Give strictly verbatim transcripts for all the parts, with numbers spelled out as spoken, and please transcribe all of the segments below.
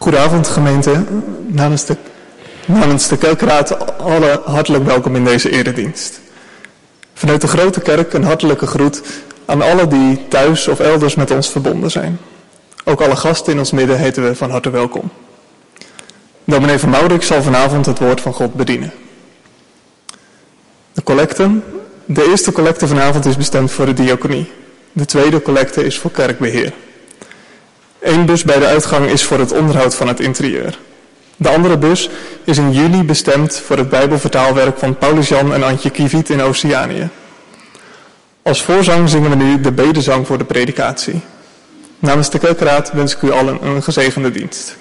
Goedenavond gemeente, namens de, namens de kerkraad alle hartelijk welkom in deze eredienst. Vanuit de grote kerk een hartelijke groet aan alle die thuis of elders met ons verbonden zijn. Ook alle gasten in ons midden heten we van harte welkom. Dominee van Maurik zal vanavond het woord van God bedienen. De collecte. De eerste collecte vanavond is bestemd voor de diaconie. De tweede collecte is voor kerkbeheer. Eén bus bij de uitgang is voor het onderhoud van het interieur. De andere bus is in juli bestemd voor het Bijbelvertaalwerk van Paulus Jan en Antje Kieviet in Oceanië. Als voorzang zingen we nu de bedezang voor de predikatie. Namens de kerkraad wens ik u allen een gezegende dienst.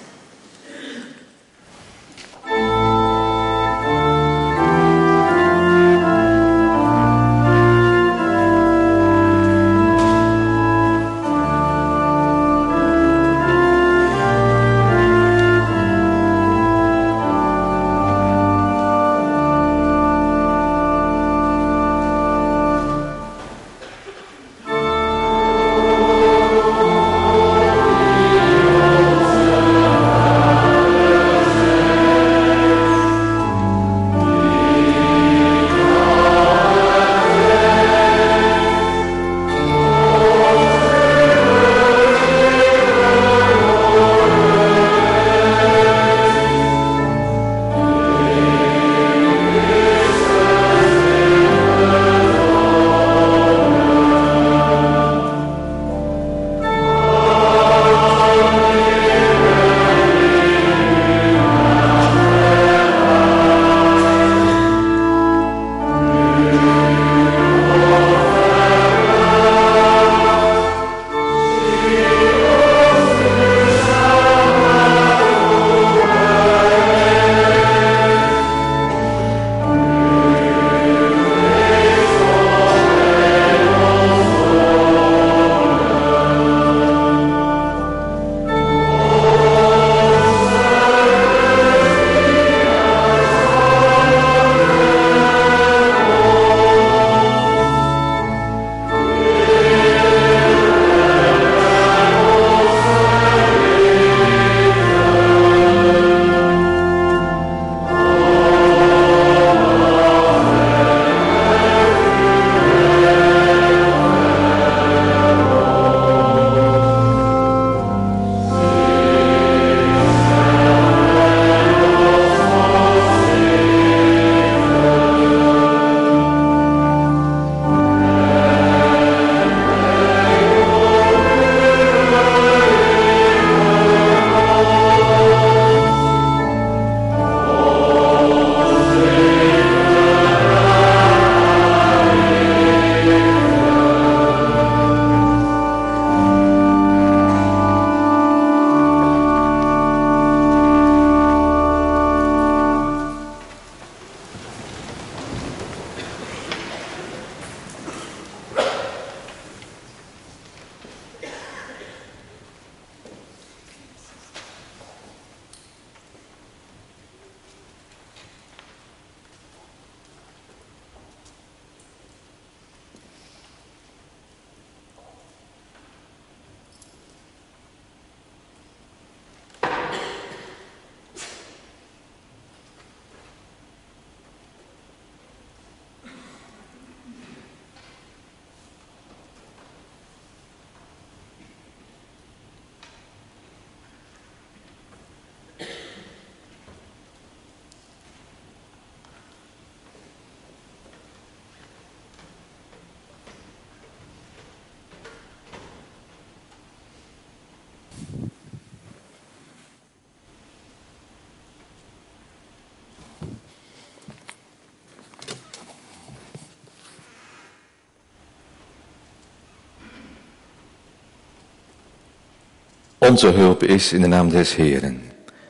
Onze hulp is in de naam des Heeren,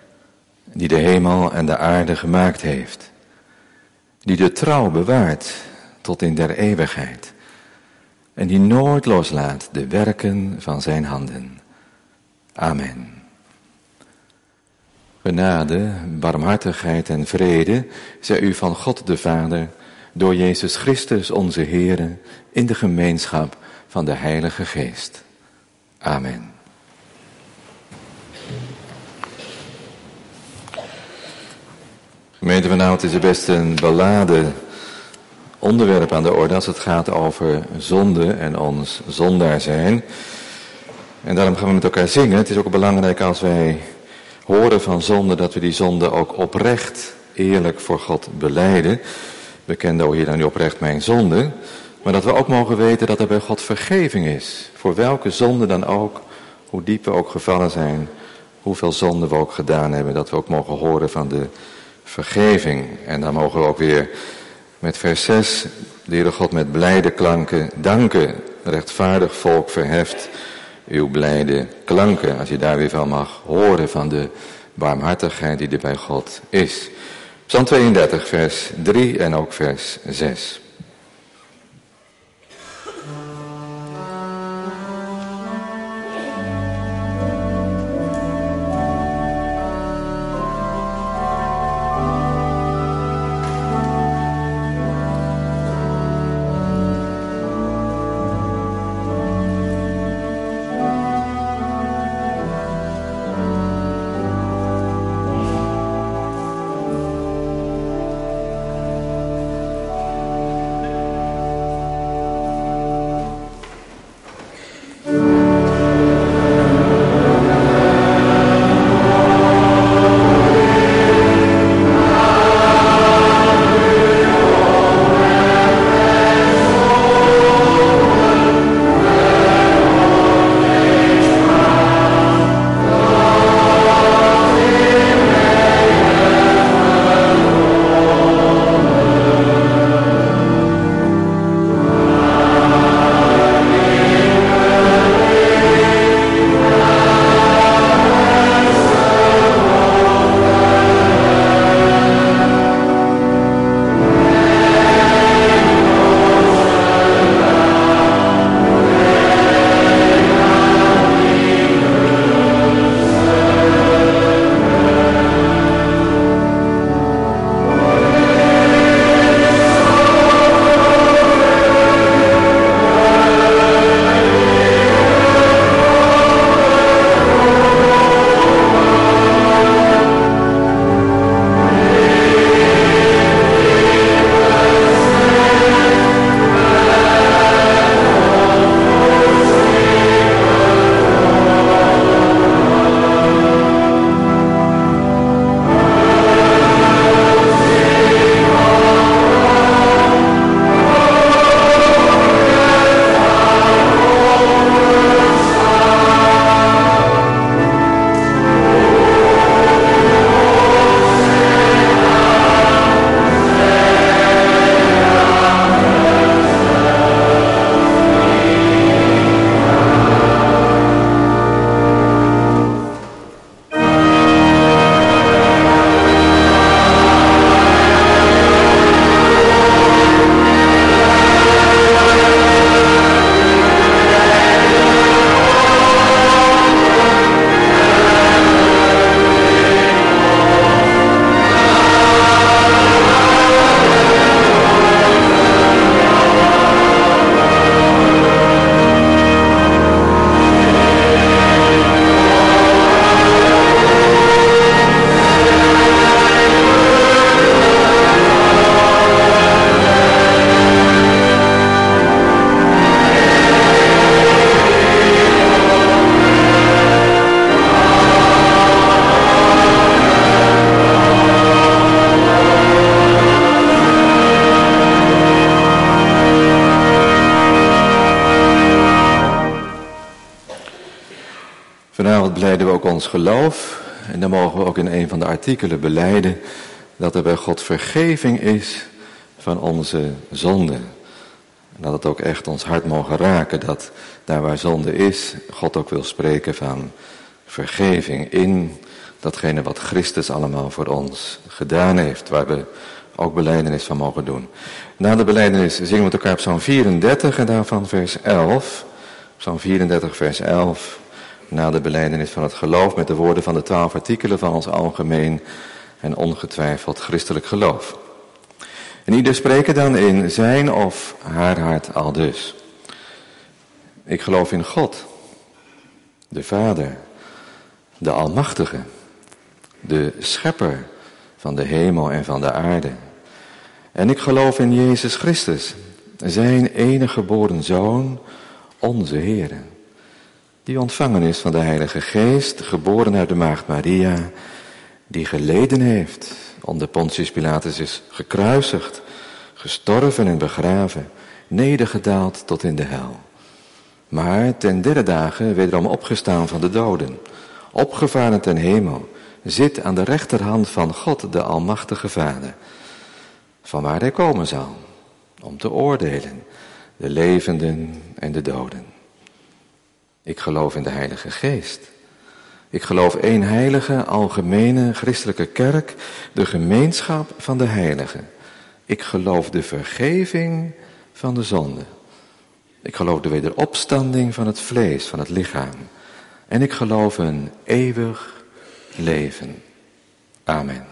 die de hemel en de aarde gemaakt heeft, die de trouw bewaart tot in der eeuwigheid en die nooit loslaat de werken van zijn handen. Amen. Genade, barmhartigheid en vrede zij u van God de Vader, door Jezus Christus onze Heere, in de gemeenschap van de Heilige Geest. Amen. Gemeente, vanavond is er best een beladen onderwerp aan de orde als het gaat over zonde en ons zondaar zijn. En daarom gaan we met elkaar zingen. Het is ook belangrijk als wij horen van zonde dat we die zonde ook oprecht, eerlijk voor God belijden. Bekende, o Heer, dan nu oprecht mijn zonde. Maar dat we ook mogen weten dat er bij God vergeving is. Voor welke zonde dan ook, hoe diep we ook gevallen zijn, hoeveel zonde we ook gedaan hebben. Dat we ook mogen horen van de vergeving. En dan mogen we ook weer met vers zes, de Heere God met blijde klanken danken. Rechtvaardig volk verheft uw blijde klanken. Als je daar weer van mag horen van de barmhartigheid die er bij God is. Psalm tweeëndertig, vers drie en ook vers zes. Vanavond belijden we ook ons geloof. En dan mogen we ook in een van de artikelen belijden dat er bij God vergeving is van onze zonden. En dat het ook echt ons hart mogen raken, dat daar waar zonde is, God ook wil spreken van vergeving in datgene wat Christus allemaal voor ons gedaan heeft, waar we ook belijdenis van mogen doen. Na de belijdenis zingen we met elkaar Psalm vierendertig en daarvan vers elf. Psalm vierendertig vers elf. Na de belijdenis van het geloof met de woorden van de twaalf artikelen van ons algemeen en ongetwijfeld christelijk geloof. En ieder spreken dan in zijn of haar hart aldus. Ik geloof in God, de Vader, de Almachtige, de Schepper van de hemel en van de aarde. En ik geloof in Jezus Christus, zijn enige geboren Zoon, onze Heere, die ontvangen is van de Heilige Geest, geboren uit de Maagd Maria, die geleden heeft, onder Pontius Pilatus is gekruisigd, gestorven en begraven, nedergedaald tot in de hel. Maar ten derde dagen wederom opgestaan van de doden, opgevaren ten hemel, zit aan de rechterhand van God, de Almachtige Vader, van waar hij komen zal, om te oordelen, de levenden en de doden. Ik geloof in de Heilige Geest. Ik geloof één heilige, algemene, christelijke kerk, de gemeenschap van de heiligen. Ik geloof de vergeving van de zonde. Ik geloof de wederopstanding van het vlees, van het lichaam. En ik geloof een eeuwig leven. Amen.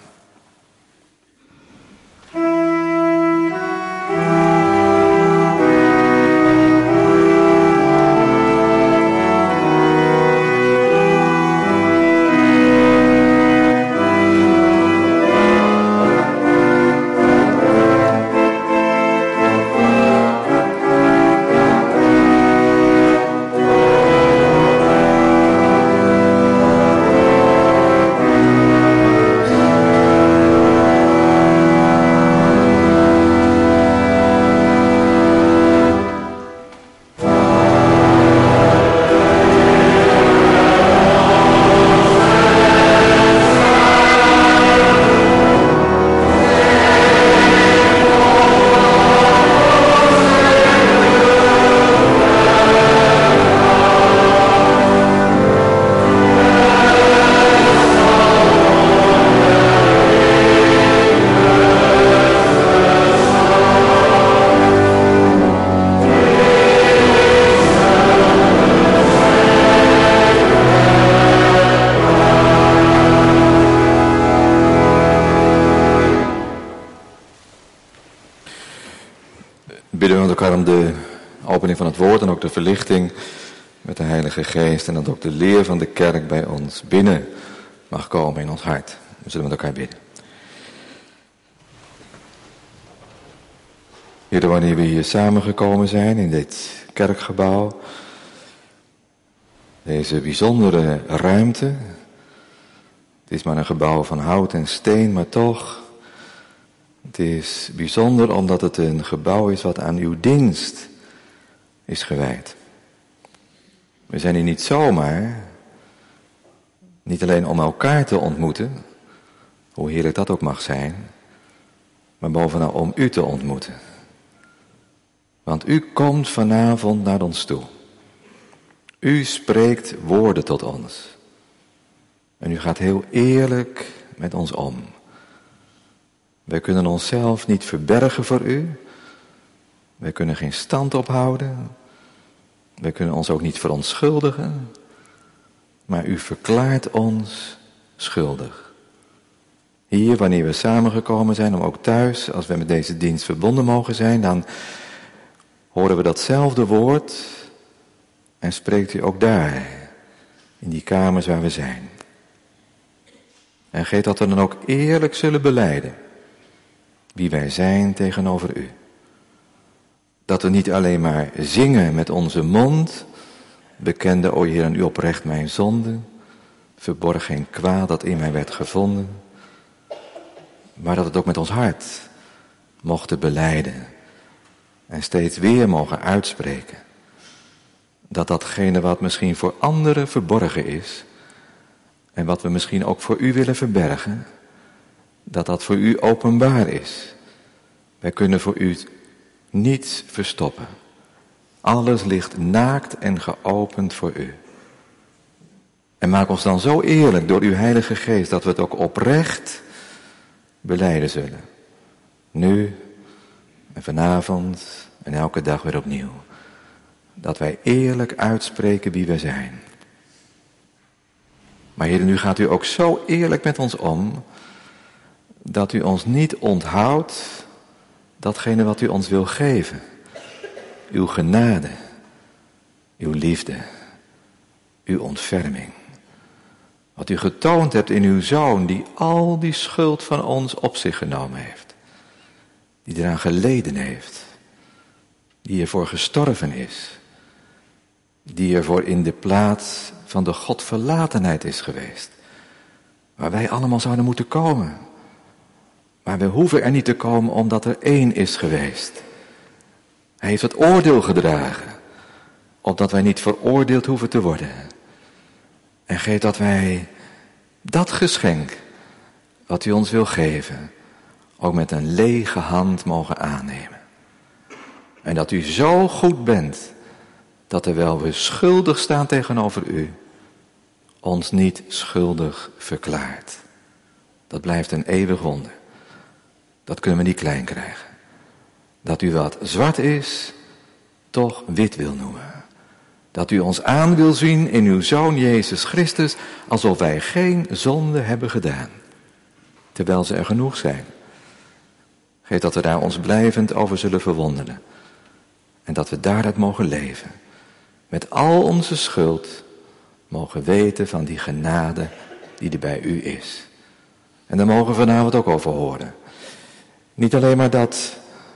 Bidden we met elkaar om de opening van het woord en ook de verlichting met de Heilige Geest. En dat ook de leer van de kerk bij ons binnen mag komen in ons hart. We zullen met elkaar bidden. Heer, wanneer we hier samengekomen zijn in dit kerkgebouw, deze bijzondere ruimte. Het is maar een gebouw van hout en steen, maar toch, het is bijzonder omdat het een gebouw is wat aan uw dienst is gewijd. We zijn hier niet zomaar, niet alleen om elkaar te ontmoeten, hoe heerlijk dat ook mag zijn, maar bovenal om u te ontmoeten. Want u komt vanavond naar ons toe. U spreekt woorden tot ons. En u gaat heel eerlijk met ons om. Wij kunnen onszelf niet verbergen voor u. Wij kunnen geen stand ophouden. Wij kunnen ons ook niet verontschuldigen. Maar u verklaart ons schuldig. Hier, wanneer we samengekomen zijn, om ook thuis, als we met deze dienst verbonden mogen zijn, dan horen we datzelfde woord en spreekt u ook daar, in die kamers waar we zijn. En geef dat we dan ook eerlijk zullen belijden wie wij zijn tegenover u. Dat we niet alleen maar zingen met onze mond, bekende, o Heer, en u oprecht mijn zonde, verborg geen kwaad dat in mij werd gevonden, maar dat we het ook met ons hart mochten belijden en steeds weer mogen uitspreken. Dat datgene wat misschien voor anderen verborgen is en wat we misschien ook voor u willen verbergen, dat dat voor u openbaar is. Wij kunnen voor u niets verstoppen. Alles ligt naakt en geopend voor u. En maak ons dan zo eerlijk door uw Heilige Geest dat we het ook oprecht belijden zullen. Nu en vanavond en elke dag weer opnieuw. Dat wij eerlijk uitspreken wie wij zijn. Maar Heer, nu gaat u ook zo eerlijk met ons om, dat u ons niet onthoudt datgene wat u ons wil geven. Uw genade, uw liefde, uw ontferming. Wat u getoond hebt in uw Zoon, die al die schuld van ons op zich genomen heeft. Die eraan geleden heeft. Die ervoor gestorven is. Die ervoor in de plaats van de Godverlatenheid is geweest. Waar wij allemaal zouden moeten komen. Maar we hoeven er niet te komen omdat er één is geweest. Hij heeft het oordeel gedragen. Opdat wij niet veroordeeld hoeven te worden. En geeft dat wij dat geschenk wat u ons wil geven, ook met een lege hand mogen aannemen. En dat u zo goed bent, dat terwijl we schuldig staan tegenover u, ons niet schuldig verklaart. Dat blijft een eeuwig wonder. Dat kunnen we niet klein krijgen. Dat u wat zwart is, toch wit wil noemen. Dat u ons aan wil zien in uw Zoon Jezus Christus, alsof wij geen zonde hebben gedaan. Terwijl ze er genoeg zijn. Geef dat we daar ons blijvend over zullen verwonderen. En dat we daaruit mogen leven. Met al onze schuld mogen weten van die genade die er bij u is. En daar mogen we vanavond ook over horen. Niet alleen maar dat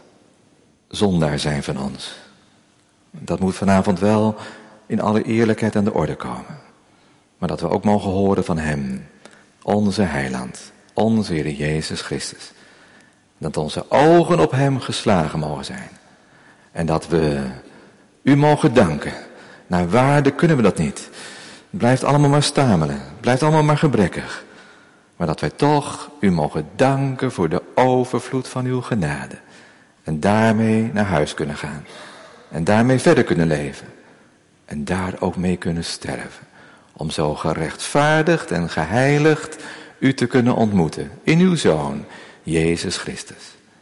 zondaar zijn van ons. Dat moet vanavond wel in alle eerlijkheid aan de orde komen. Maar dat we ook mogen horen van hem, onze heiland, onze Heer Jezus Christus. Dat onze ogen op hem geslagen mogen zijn. En dat we u mogen danken. Naar waarde kunnen we dat niet. Het blijft allemaal maar stamelen. Het blijft allemaal maar gebrekkig. Maar dat wij toch u mogen danken voor de overvloed van uw genade. En daarmee naar huis kunnen gaan. En daarmee verder kunnen leven. En daar ook mee kunnen sterven. Om zo gerechtvaardigd en geheiligd u te kunnen ontmoeten. In uw Zoon, Jezus Christus.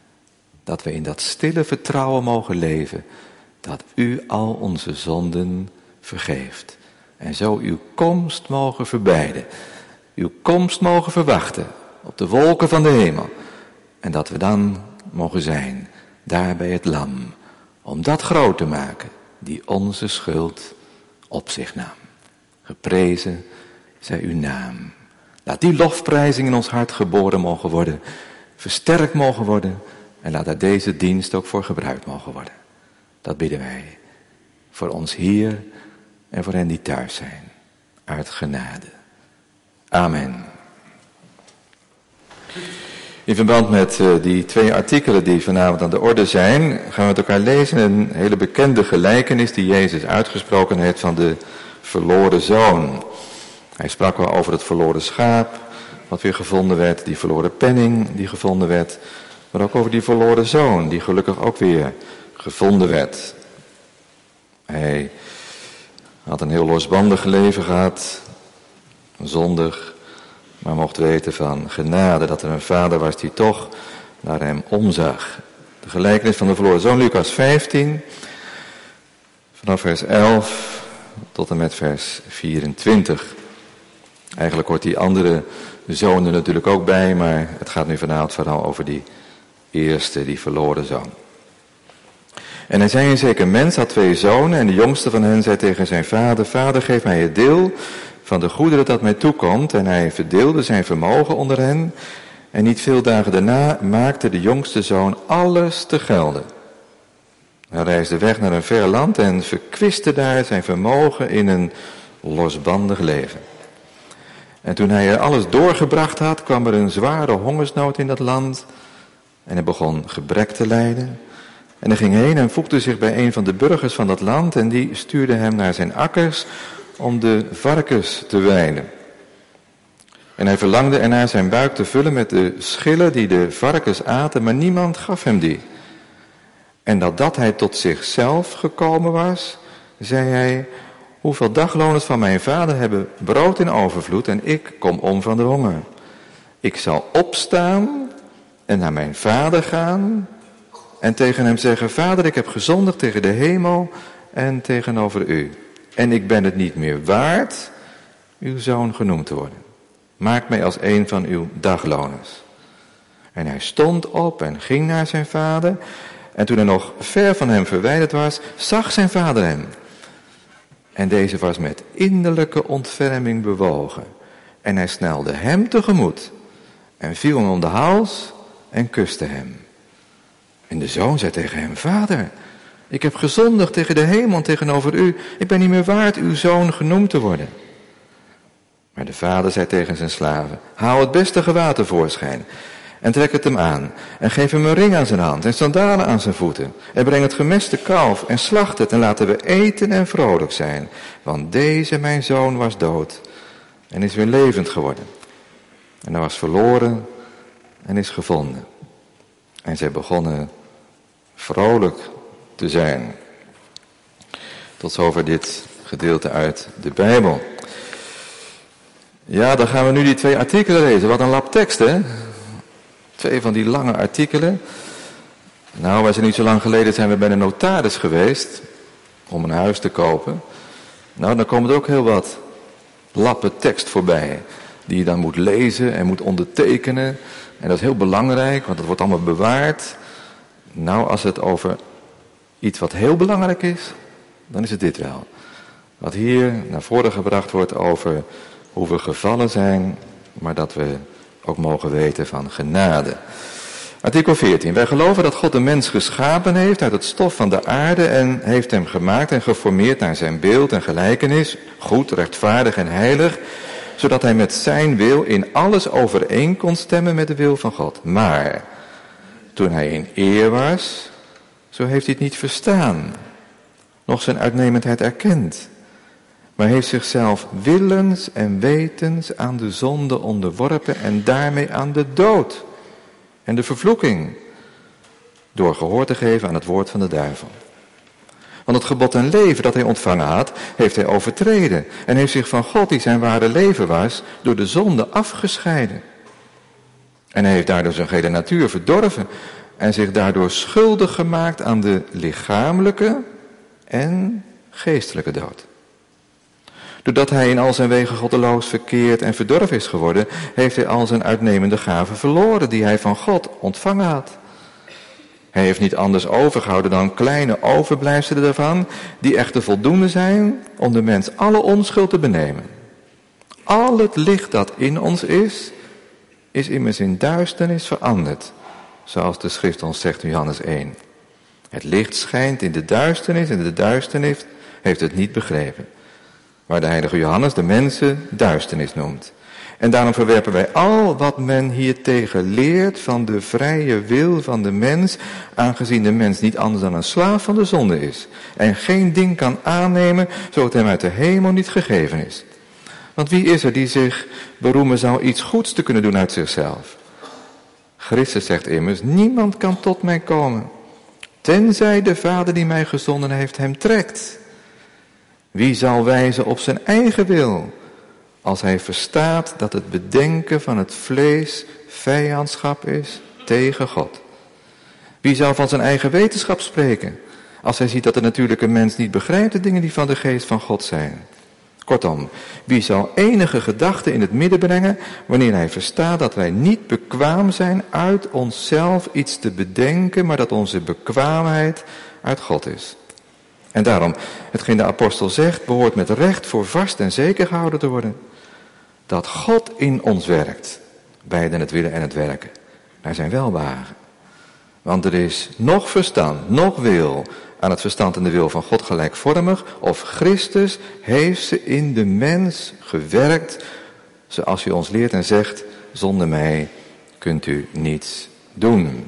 Dat we in dat stille vertrouwen mogen leven. Dat u al onze zonden vergeeft. En zo uw komst mogen verbijden. Uw komst mogen verwachten. Op de wolken van de hemel. En dat we dan mogen zijn. Daar bij het lam. Om dat groot te maken. Die onze schuld op zich nam. Geprezen zij uw naam. Laat die lofprijzing in ons hart geboren mogen worden. Versterkt mogen worden. En laat daar deze dienst ook voor gebruikt mogen worden. Dat bidden wij. Voor ons hier en voor hen die thuis zijn. Uit genade. Amen. In verband met uh, die twee artikelen die vanavond aan de orde zijn, gaan we met elkaar lezen een hele bekende gelijkenis die Jezus uitgesproken heeft van de verloren zoon. Hij sprak wel over het verloren schaap, wat weer gevonden werd, die verloren penning die gevonden werd, maar ook over die verloren zoon, die gelukkig ook weer gevonden werd. Hij had een heel losbandig leven gehad, zondig, maar mocht weten van genade dat er een vader was die toch naar hem omzag. De gelijkenis van de verloren zoon, Lucas vijftien, vanaf vers elf tot en met vers vierentwintig. Eigenlijk hoort die andere zoon er natuurlijk ook bij, maar het gaat nu vanavond vooral over die eerste, die verloren zoon. En hij zei: een zeker mens had twee zonen en de jongste van hen zei tegen zijn vader: Vader, geef mij het deel van de goederen dat mij toekomt. En hij verdeelde zijn vermogen onder hen. En niet veel dagen daarna maakte de jongste zoon alles te gelden. Hij reisde weg naar een ver land en verkwiste daar zijn vermogen in een losbandig leven. En toen hij er alles doorgebracht had, kwam er een zware hongersnood in dat land. En hij begon gebrek te lijden. En hij ging heen en voegde zich bij een van de burgers van dat land. En die stuurde hem naar zijn akkers om de varkens te weiden. En hij verlangde ernaar zijn buik te vullen met de schillen die de varkens aten, maar niemand gaf hem die. En dat dat hij tot zichzelf gekomen was, zei hij: hoeveel dagloners van mijn vader hebben brood in overvloed en ik kom om van de honger. Ik zal opstaan en naar mijn vader gaan en tegen hem zeggen: Vader, ik heb gezondigd tegen de hemel en tegenover u. En ik ben het niet meer waard uw zoon genoemd te worden. Maak mij als een van uw dagloners. En hij stond op en ging naar zijn vader. En toen hij nog ver van hem verwijderd was, zag zijn vader hem. En deze was met innerlijke ontferming bewogen. En hij snelde hem tegemoet en viel hem om de hals en kuste hem. En de zoon zei tegen hem, vader, ik heb gezondigd tegen de hemel en tegenover u. Ik ben niet meer waard uw zoon genoemd te worden. Maar de vader zei tegen zijn slaven, haal het beste gewaad tevoorschijn en trek het hem aan. En geef hem een ring aan zijn hand en sandalen aan zijn voeten. En breng het gemeste kalf en slacht het en laten we eten en vrolijk zijn. Want deze mijn zoon was dood en is weer levend geworden. En hij was verloren en is gevonden. En zij begonnen vrolijk te zijn. Tot zover dit gedeelte uit de Bijbel. Ja, dan gaan we nu die twee artikelen lezen. Wat een lap tekst, hè? Twee van die lange artikelen. Nou, wij zijn niet zo lang geleden zijn we bij de notaris geweest om een huis te kopen. Nou, dan komen er ook heel wat lappen tekst voorbij, die je dan moet lezen en moet ondertekenen. En dat is heel belangrijk, want het wordt allemaal bewaard. Nou, als het over iets wat heel belangrijk is, dan is het dit wel. Wat hier naar voren gebracht wordt over hoe we gevallen zijn, maar dat we ook mogen weten van genade. Artikel veertien. Wij geloven dat God de mens geschapen heeft uit het stof van de aarde en heeft hem gemaakt en geformeerd naar zijn beeld en gelijkenis, goed, rechtvaardig en heilig, zodat hij met zijn wil in alles overeen kon stemmen met de wil van God. Maar toen hij in eer was, zo heeft hij het niet verstaan, noch zijn uitnemendheid erkend, maar heeft zichzelf willens en wetens aan de zonde onderworpen en daarmee aan de dood en de vervloeking, door gehoor te geven aan het woord van de duivel. Want het gebod en leven dat hij ontvangen had, heeft hij overtreden en heeft zich van God, die zijn ware leven was, door de zonde afgescheiden. En hij heeft daardoor zijn gehele natuur verdorven en zich daardoor schuldig gemaakt aan de lichamelijke en geestelijke dood. Doordat hij in al zijn wegen goddeloos verkeerd en verdorven is geworden, heeft hij al zijn uitnemende gaven verloren die hij van God ontvangen had. Hij heeft niet anders overgehouden dan kleine overblijfselen daarvan, die echter voldoende zijn om de mens alle onschuld te benemen. Al het licht dat in ons is, is immers in duisternis veranderd, zoals de schrift ons zegt in Johannes één. Het licht schijnt in de duisternis en de duisternis heeft het niet begrepen. Waar de heilige Johannes de mensen duisternis noemt. En daarom verwerpen wij al wat men hiertegen leert van de vrije wil van de mens, aangezien de mens niet anders dan een slaaf van de zonde is. En geen ding kan aannemen, zo het hem uit de hemel niet gegeven is. Want wie is er die zich beroemen zou iets goeds te kunnen doen uit zichzelf? Christus zegt immers, niemand kan tot mij komen, tenzij de Vader die mij gezonden heeft hem trekt. Wie zal wijzen op zijn eigen wil, als hij verstaat dat het bedenken van het vlees vijandschap is tegen God? Wie zal van zijn eigen wetenschap spreken, als hij ziet dat de natuurlijke mens niet begrijpt de dingen die van de geest van God zijn? Kortom, wie zal enige gedachte in het midden brengen, wanneer hij verstaat dat wij niet bekwaam zijn uit onszelf iets te bedenken, maar dat onze bekwaamheid uit God is? En daarom, hetgeen de apostel zegt, behoort met recht voor vast en zeker gehouden te worden. Dat God in ons werkt, beiden het willen en het werken, naar zijn welbehagen. Want er is nog verstand, nog wil aan het verstand en de wil van God gelijkvormig, of Christus heeft ze in de mens gewerkt, zoals hij ons leert en zegt, zonder mij kunt u niets doen.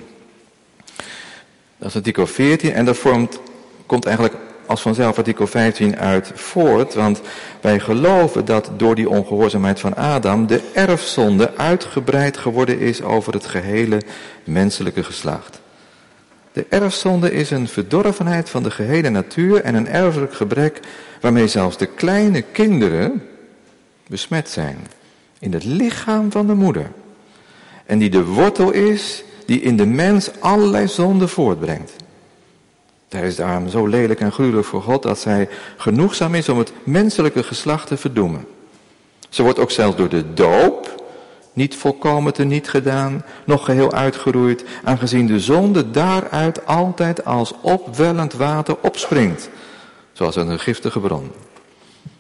Dat is artikel veertien en dat vormt, komt eigenlijk als vanzelf artikel vijftien uit voort, want wij geloven dat door die ongehoorzaamheid van Adam de erfzonde uitgebreid geworden is over het gehele menselijke geslacht. De erfzonde is een verdorvenheid van de gehele natuur en een erfelijk gebrek waarmee zelfs de kleine kinderen besmet zijn in het lichaam van de moeder. En die de wortel is die in de mens allerlei zonden voortbrengt. Hij is daarom zo lelijk en gruwelijk voor God dat zij genoegzaam is om het menselijke geslacht te verdoemen. Ze wordt ook zelfs door de doop niet volkomen teniet gedaan, nog geheel uitgeroeid, aangezien de zonde daaruit altijd als opwellend water opspringt, zoals uit een giftige bron.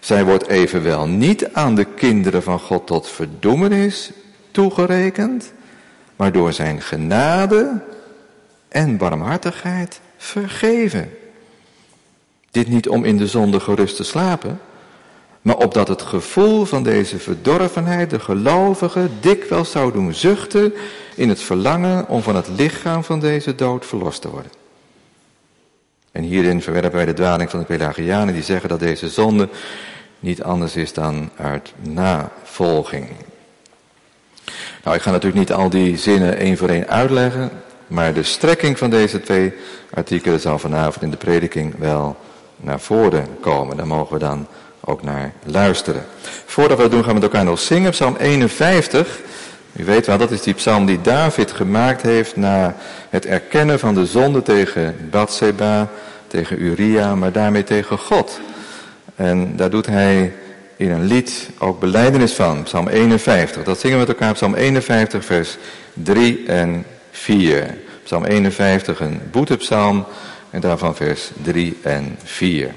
Zij wordt evenwel niet aan de kinderen van God tot verdoemenis toegerekend, maar door zijn genade en barmhartigheid vergeven. Dit niet om in de zonde gerust te slapen, maar opdat het gevoel van deze verdorvenheid de gelovigen dikwijls zou doen zuchten in het verlangen om van het lichaam van deze dood verlost te worden. En hierin verwerpen wij de dwaling van de Pelagianen die zeggen dat deze zonde niet anders is dan uit navolging. Nou, ik ga natuurlijk niet al die zinnen één voor één uitleggen, maar de strekking van deze twee artikelen zal vanavond in de prediking wel naar voren komen. Daar mogen we dan ook naar luisteren. Voordat we dat doen gaan we met elkaar nog zingen. Psalm eenenvijftig. U weet wel, dat is die psalm die David gemaakt heeft na het erkennen van de zonde tegen Batseba, tegen Uria, maar daarmee tegen God. En daar doet hij in een lied ook belijdenis van, psalm eenenvijftig. Dat zingen we met elkaar, psalm eenenvijftig, vers drie en vier. Psalm eenenvijftig, een boetepsalm, en daarvan vers drie en vier.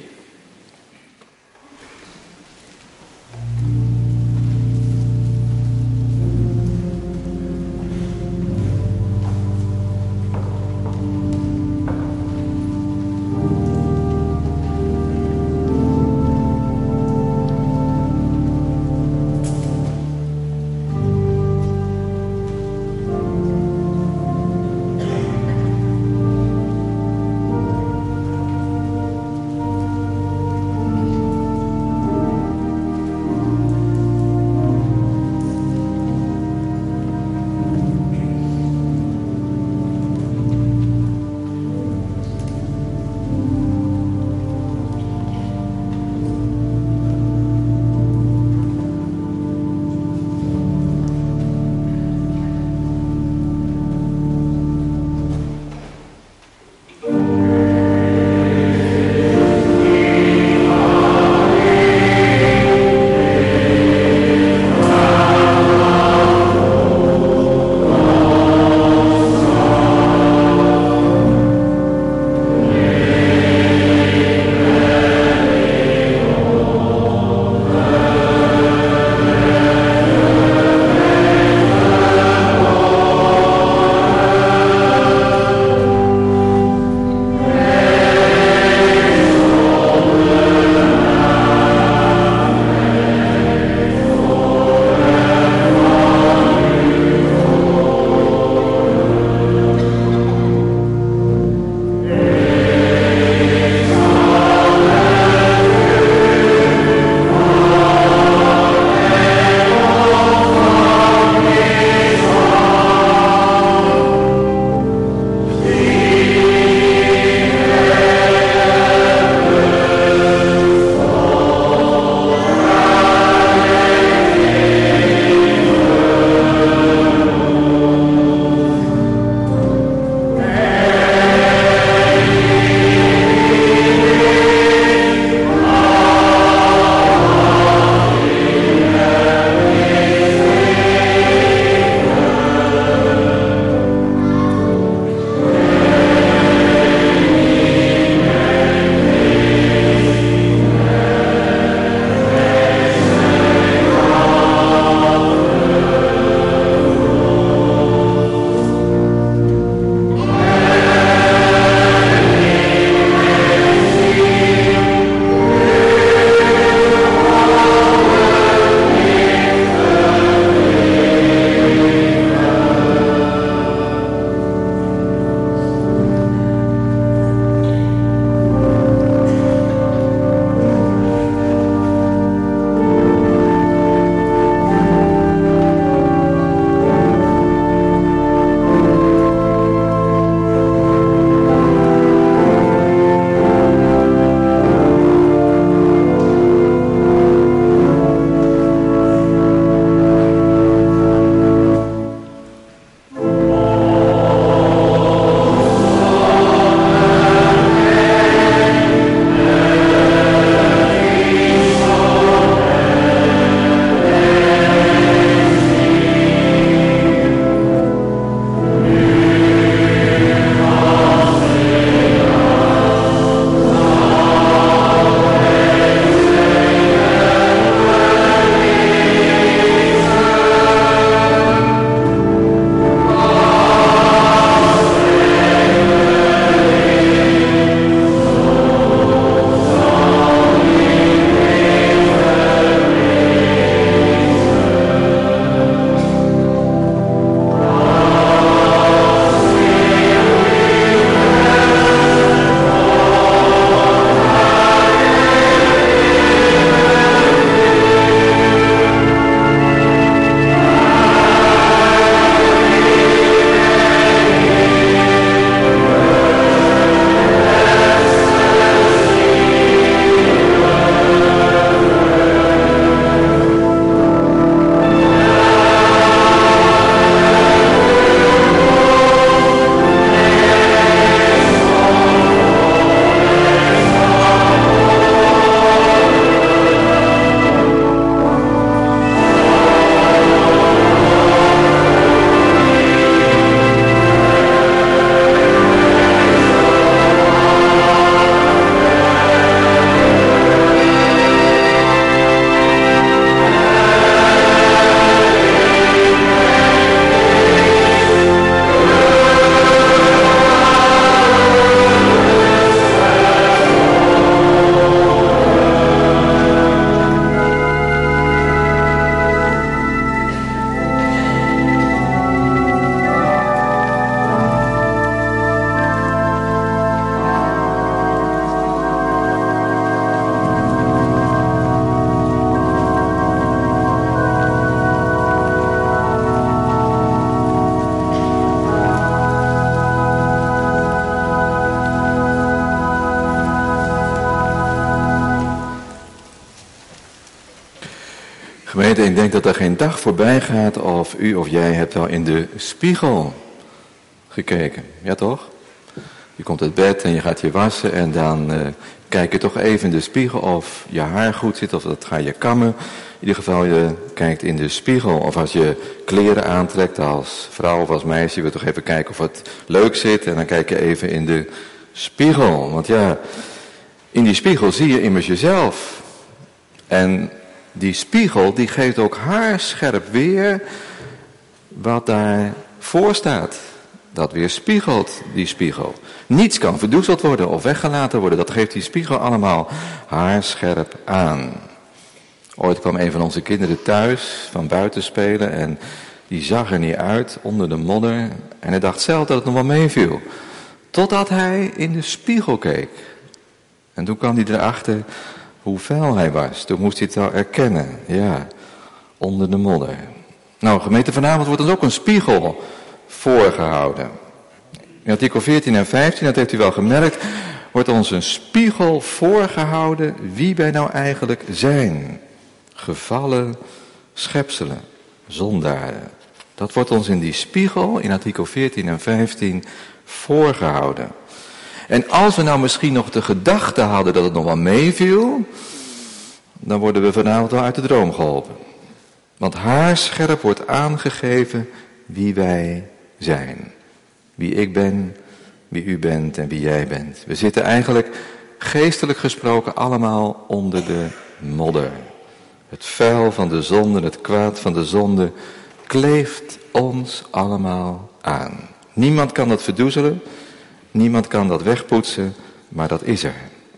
Gemeente, ik denk dat er geen dag voorbij gaat of u of jij hebt wel in de spiegel gekeken. Ja toch? Je komt uit bed en je gaat je wassen en dan uh, kijk je toch even in de spiegel of je haar goed zit of dat ga je kammen. In ieder geval, je kijkt in de spiegel. Of als je kleren aantrekt als vrouw of als meisje, je wil toch even kijken of het leuk zit. En dan kijk je even in de spiegel. Want ja, in die spiegel zie je immers jezelf. En die spiegel, die geeft ook haarscherp weer wat daarvoor staat. Dat weer spiegelt, die spiegel. Niets kan verdoezeld worden of weggelaten worden. Dat geeft die spiegel allemaal haarscherp aan. Ooit kwam een van onze kinderen thuis van buiten spelen en die zag er niet uit onder de modder. En hij dacht zelf dat het nog wel meeviel. Totdat hij in de spiegel keek. En toen kwam hij erachter hoe vuil hij was. Toen moest hij het wel erkennen. Ja, onder de modder. Nou, gemeente, vanavond wordt ons ook een spiegel voorgehouden. In artikel veertien en vijftien, dat heeft u wel gemerkt, wordt ons een spiegel voorgehouden wie wij nou eigenlijk zijn. Gevallen schepselen, zondaren. Dat wordt ons in die spiegel, in artikel veertien en vijftien, voorgehouden. En als we nou misschien nog de gedachte hadden dat het nog wel meeviel, dan worden we vanavond wel uit de droom geholpen. Want haarscherp wordt aangegeven wie wij zijn. Wie ik ben, wie u bent en wie jij bent. We zitten eigenlijk, geestelijk gesproken, allemaal onder de modder. Het vuil van de zonde, het kwaad van de zonde, kleeft ons allemaal aan. Niemand kan dat verdoezelen, niemand kan dat wegpoetsen, maar dat is er.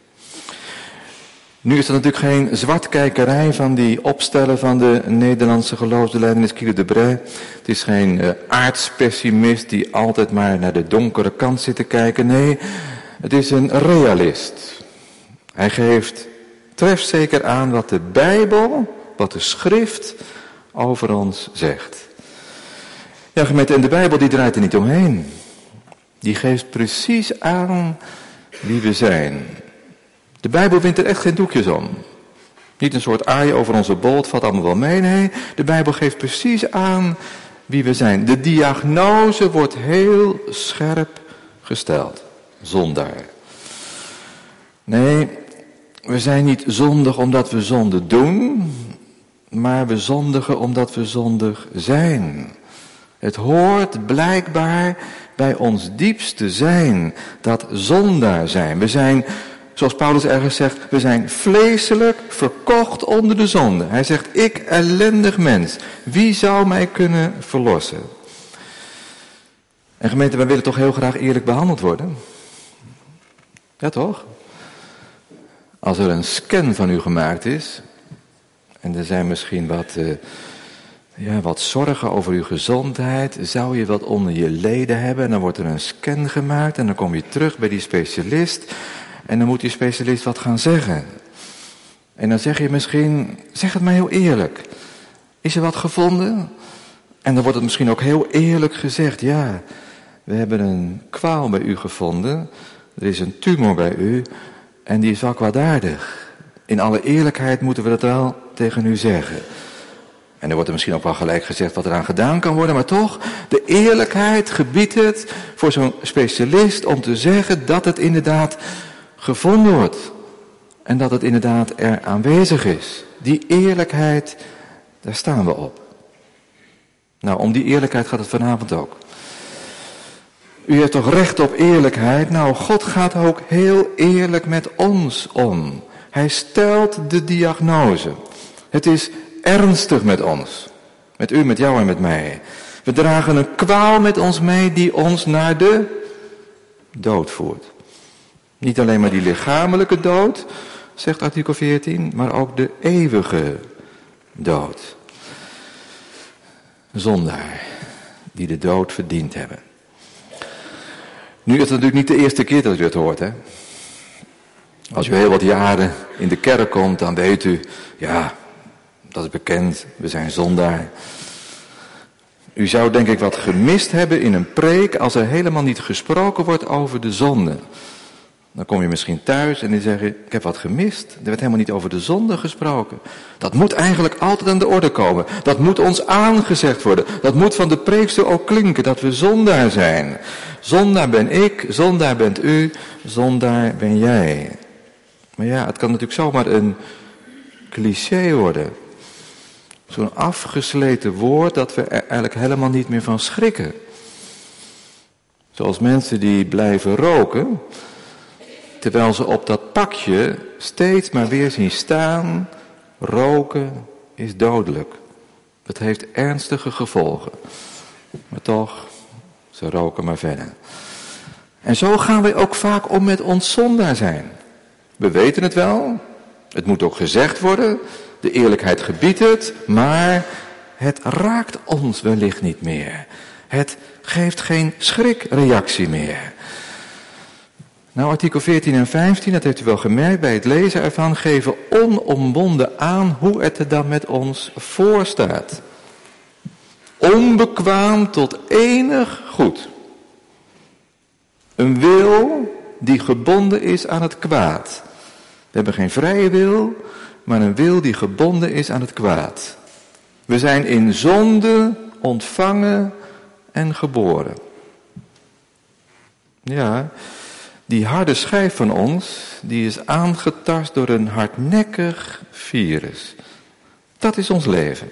Nu is er natuurlijk geen zwartkijkerij van die opstellen van de Nederlandse geloofsbelijdenis Guido de Brès. Het is geen uh, aardspessimist die altijd maar naar de donkere kant zit te kijken. Nee, het is een realist. Hij geeft trefzeker aan wat de Bijbel, wat de schrift over ons zegt. Ja, gemeente, en de Bijbel die draait er niet omheen. Die geeft precies aan wie we zijn. De Bijbel wint er echt geen doekjes om. Niet een soort aai over onze bol, het valt allemaal wel mee. Nee, de Bijbel geeft precies aan wie we zijn. De diagnose wordt heel scherp gesteld. Zondaar. Nee, we zijn niet zondig omdat we zonde doen, maar we zondigen omdat we zondig zijn. Het hoort blijkbaar bij ons diepste zijn, dat zondaar zijn. We zijn, zoals Paulus ergens zegt, we zijn vleeselijk verkocht onder de zonde. Hij zegt, ik ellendig mens, wie zou mij kunnen verlossen? En gemeente, wij willen toch heel graag eerlijk behandeld worden? Ja toch? Als er een scan van u gemaakt is, en er zijn misschien wat, uh, ja, wat zorgen over uw gezondheid, zou je wat onder je leden hebben, en dan wordt er een scan gemaakt, en dan kom je terug bij die specialist, en dan moet die specialist wat gaan zeggen. En dan zeg je misschien, zeg het maar heel eerlijk, is er wat gevonden? En dan wordt het misschien ook heel eerlijk gezegd, ja, we hebben een kwaal bij u gevonden, er is een tumor bij u, en die is wel kwaadaardig. In alle eerlijkheid moeten we dat wel tegen u zeggen. En er wordt er misschien ook wel gelijk gezegd wat eraan gedaan kan worden, maar toch, de eerlijkheid gebiedt het voor zo'n specialist om te zeggen dat het inderdaad gevonden wordt. En dat het inderdaad er aanwezig is. Die eerlijkheid, daar staan we op. Nou, om die eerlijkheid gaat het vanavond ook. U heeft toch recht op eerlijkheid? Nou, God gaat ook heel eerlijk met ons om. Hij stelt de diagnose. Het is ernstig met ons. Met u, met jou en met mij. We dragen een kwaal met ons mee die ons naar de dood voert. Niet alleen maar die lichamelijke dood, zegt artikel veertien, maar ook de eeuwige dood. Zondaar die de dood verdiend hebben. Nu is het natuurlijk niet de eerste keer dat u het hoort, hè. Als u heel wat jaren in de kerk komt, dan weet u, ja, dat is bekend, we zijn zondaar. U zou denk ik wat gemist hebben in een preek als er helemaal niet gesproken wordt over de zonde. Dan kom je misschien thuis en dan zeg je, ik heb wat gemist. Er werd helemaal niet over de zonde gesproken. Dat moet eigenlijk altijd aan de orde komen. Dat moet ons aangezegd worden. Dat moet van de preekster ook klinken, dat we zondaar zijn. Zondaar ben ik, zondaar bent u, zondaar ben jij. Maar ja, het kan natuurlijk zomaar een cliché worden. Zo'n afgesleten woord dat we er eigenlijk helemaal niet meer van schrikken. Zoals mensen die blijven roken, terwijl ze op dat pakje steeds maar weer zien staan, roken is dodelijk. Het heeft ernstige gevolgen. Maar toch, ze roken maar verder. En zo gaan we ook vaak om met ons zondaar zijn. We weten het wel, het moet ook gezegd worden, de eerlijkheid gebiedt het, maar het raakt ons wellicht niet meer. Het geeft geen schrikreactie meer. Nou, artikel veertien en vijftien, dat heeft u wel gemerkt bij het lezen ervan, geven onomwonden aan hoe het er dan met ons voor staat. Onbekwaam tot enig goed. Een wil die gebonden is aan het kwaad. We hebben geen vrije wil, maar een wil die gebonden is aan het kwaad. We zijn in zonde ontvangen en geboren. Ja, die harde schijf van ons, die is aangetast door een hardnekkig virus. Dat is ons leven.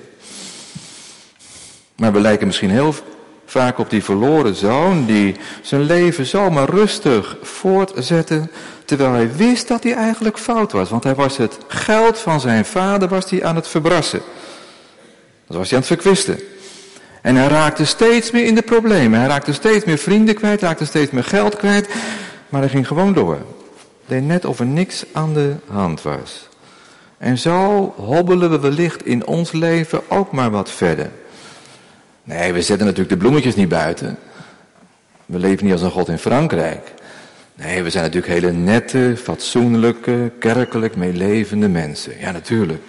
Maar we lijken misschien heel vaak op die verloren zoon die zijn leven zomaar rustig voortzette, terwijl hij wist dat hij eigenlijk fout was. Want hij was het geld van zijn vader was hij aan het verbrassen. Dat was hij aan het verkwisten. En hij raakte steeds meer in de problemen. Hij raakte steeds meer vrienden kwijt, raakte steeds meer geld kwijt. Maar hij ging gewoon door. Deed net of er niks aan de hand was. En zo hobbelen we wellicht in ons leven ook maar wat verder. Nee, we zetten natuurlijk de bloemetjes niet buiten. We leven niet als een god in Frankrijk. Nee, we zijn natuurlijk hele nette, fatsoenlijke, kerkelijk meelevende mensen. Ja, natuurlijk.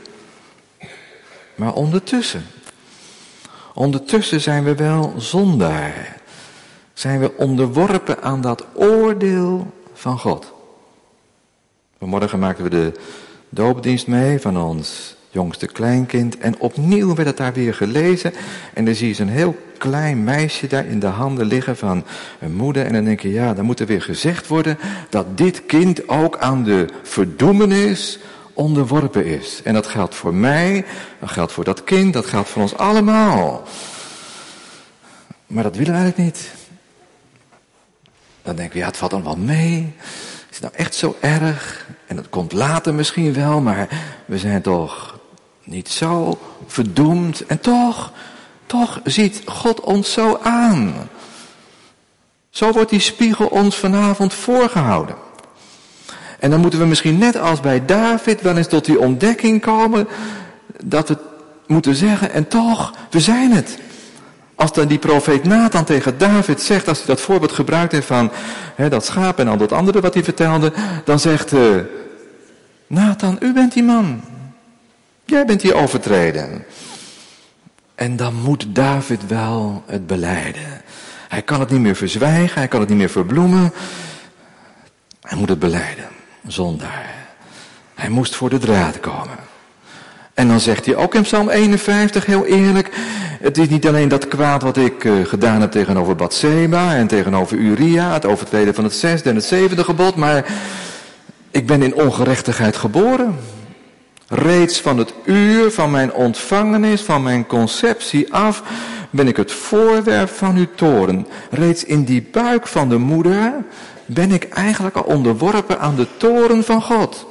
Maar ondertussen, ondertussen zijn we wel zondaar. Zijn we onderworpen aan dat oordeel van God. Vanmorgen maakten we de doopdienst mee van ons jongste kleinkind. En opnieuw werd het daar weer gelezen. En dan zie je zo'n heel klein meisje daar in de handen liggen van een moeder. En dan denk je, ja, dan moet er weer gezegd worden dat dit kind ook aan de verdoemenis onderworpen is. En dat geldt voor mij, dat geldt voor dat kind, dat geldt voor ons allemaal. Maar dat willen we eigenlijk niet. Dan denken we, ja, het valt dan wel mee. Is het nou echt zo erg? En dat komt later misschien wel, maar we zijn toch niet zo verdoemd. En toch, toch ziet God ons zo aan. Zo wordt die spiegel ons vanavond voorgehouden. En dan moeten we misschien net als bij David wel eens tot die ontdekking komen dat we moeten zeggen, en toch, we zijn het. Als dan die profeet Nathan tegen David zegt, als hij dat voorbeeld gebruikt heeft van hè, dat schaap en al dat andere wat hij vertelde, dan zegt uh, Nathan, u bent die man. Jij bent die overtreden. En dan moet David wel het belijden. Hij kan het niet meer verzwijgen, hij kan het niet meer verbloemen. Hij moet het belijden, zondaar. Hij moest voor de draad komen. En dan zegt hij ook in Psalm eenenvijftig, heel eerlijk, het is niet alleen dat kwaad wat ik uh, gedaan heb tegenover Batseba en tegenover Uria, het overtreden van het zesde en het zevende gebod, maar ik ben in ongerechtigheid geboren. Reeds van het uur van mijn ontvangenis, van mijn conceptie af, ben ik het voorwerp van uw toorn. Reeds in die buik van de moeder ben ik eigenlijk al onderworpen aan de toorn van God.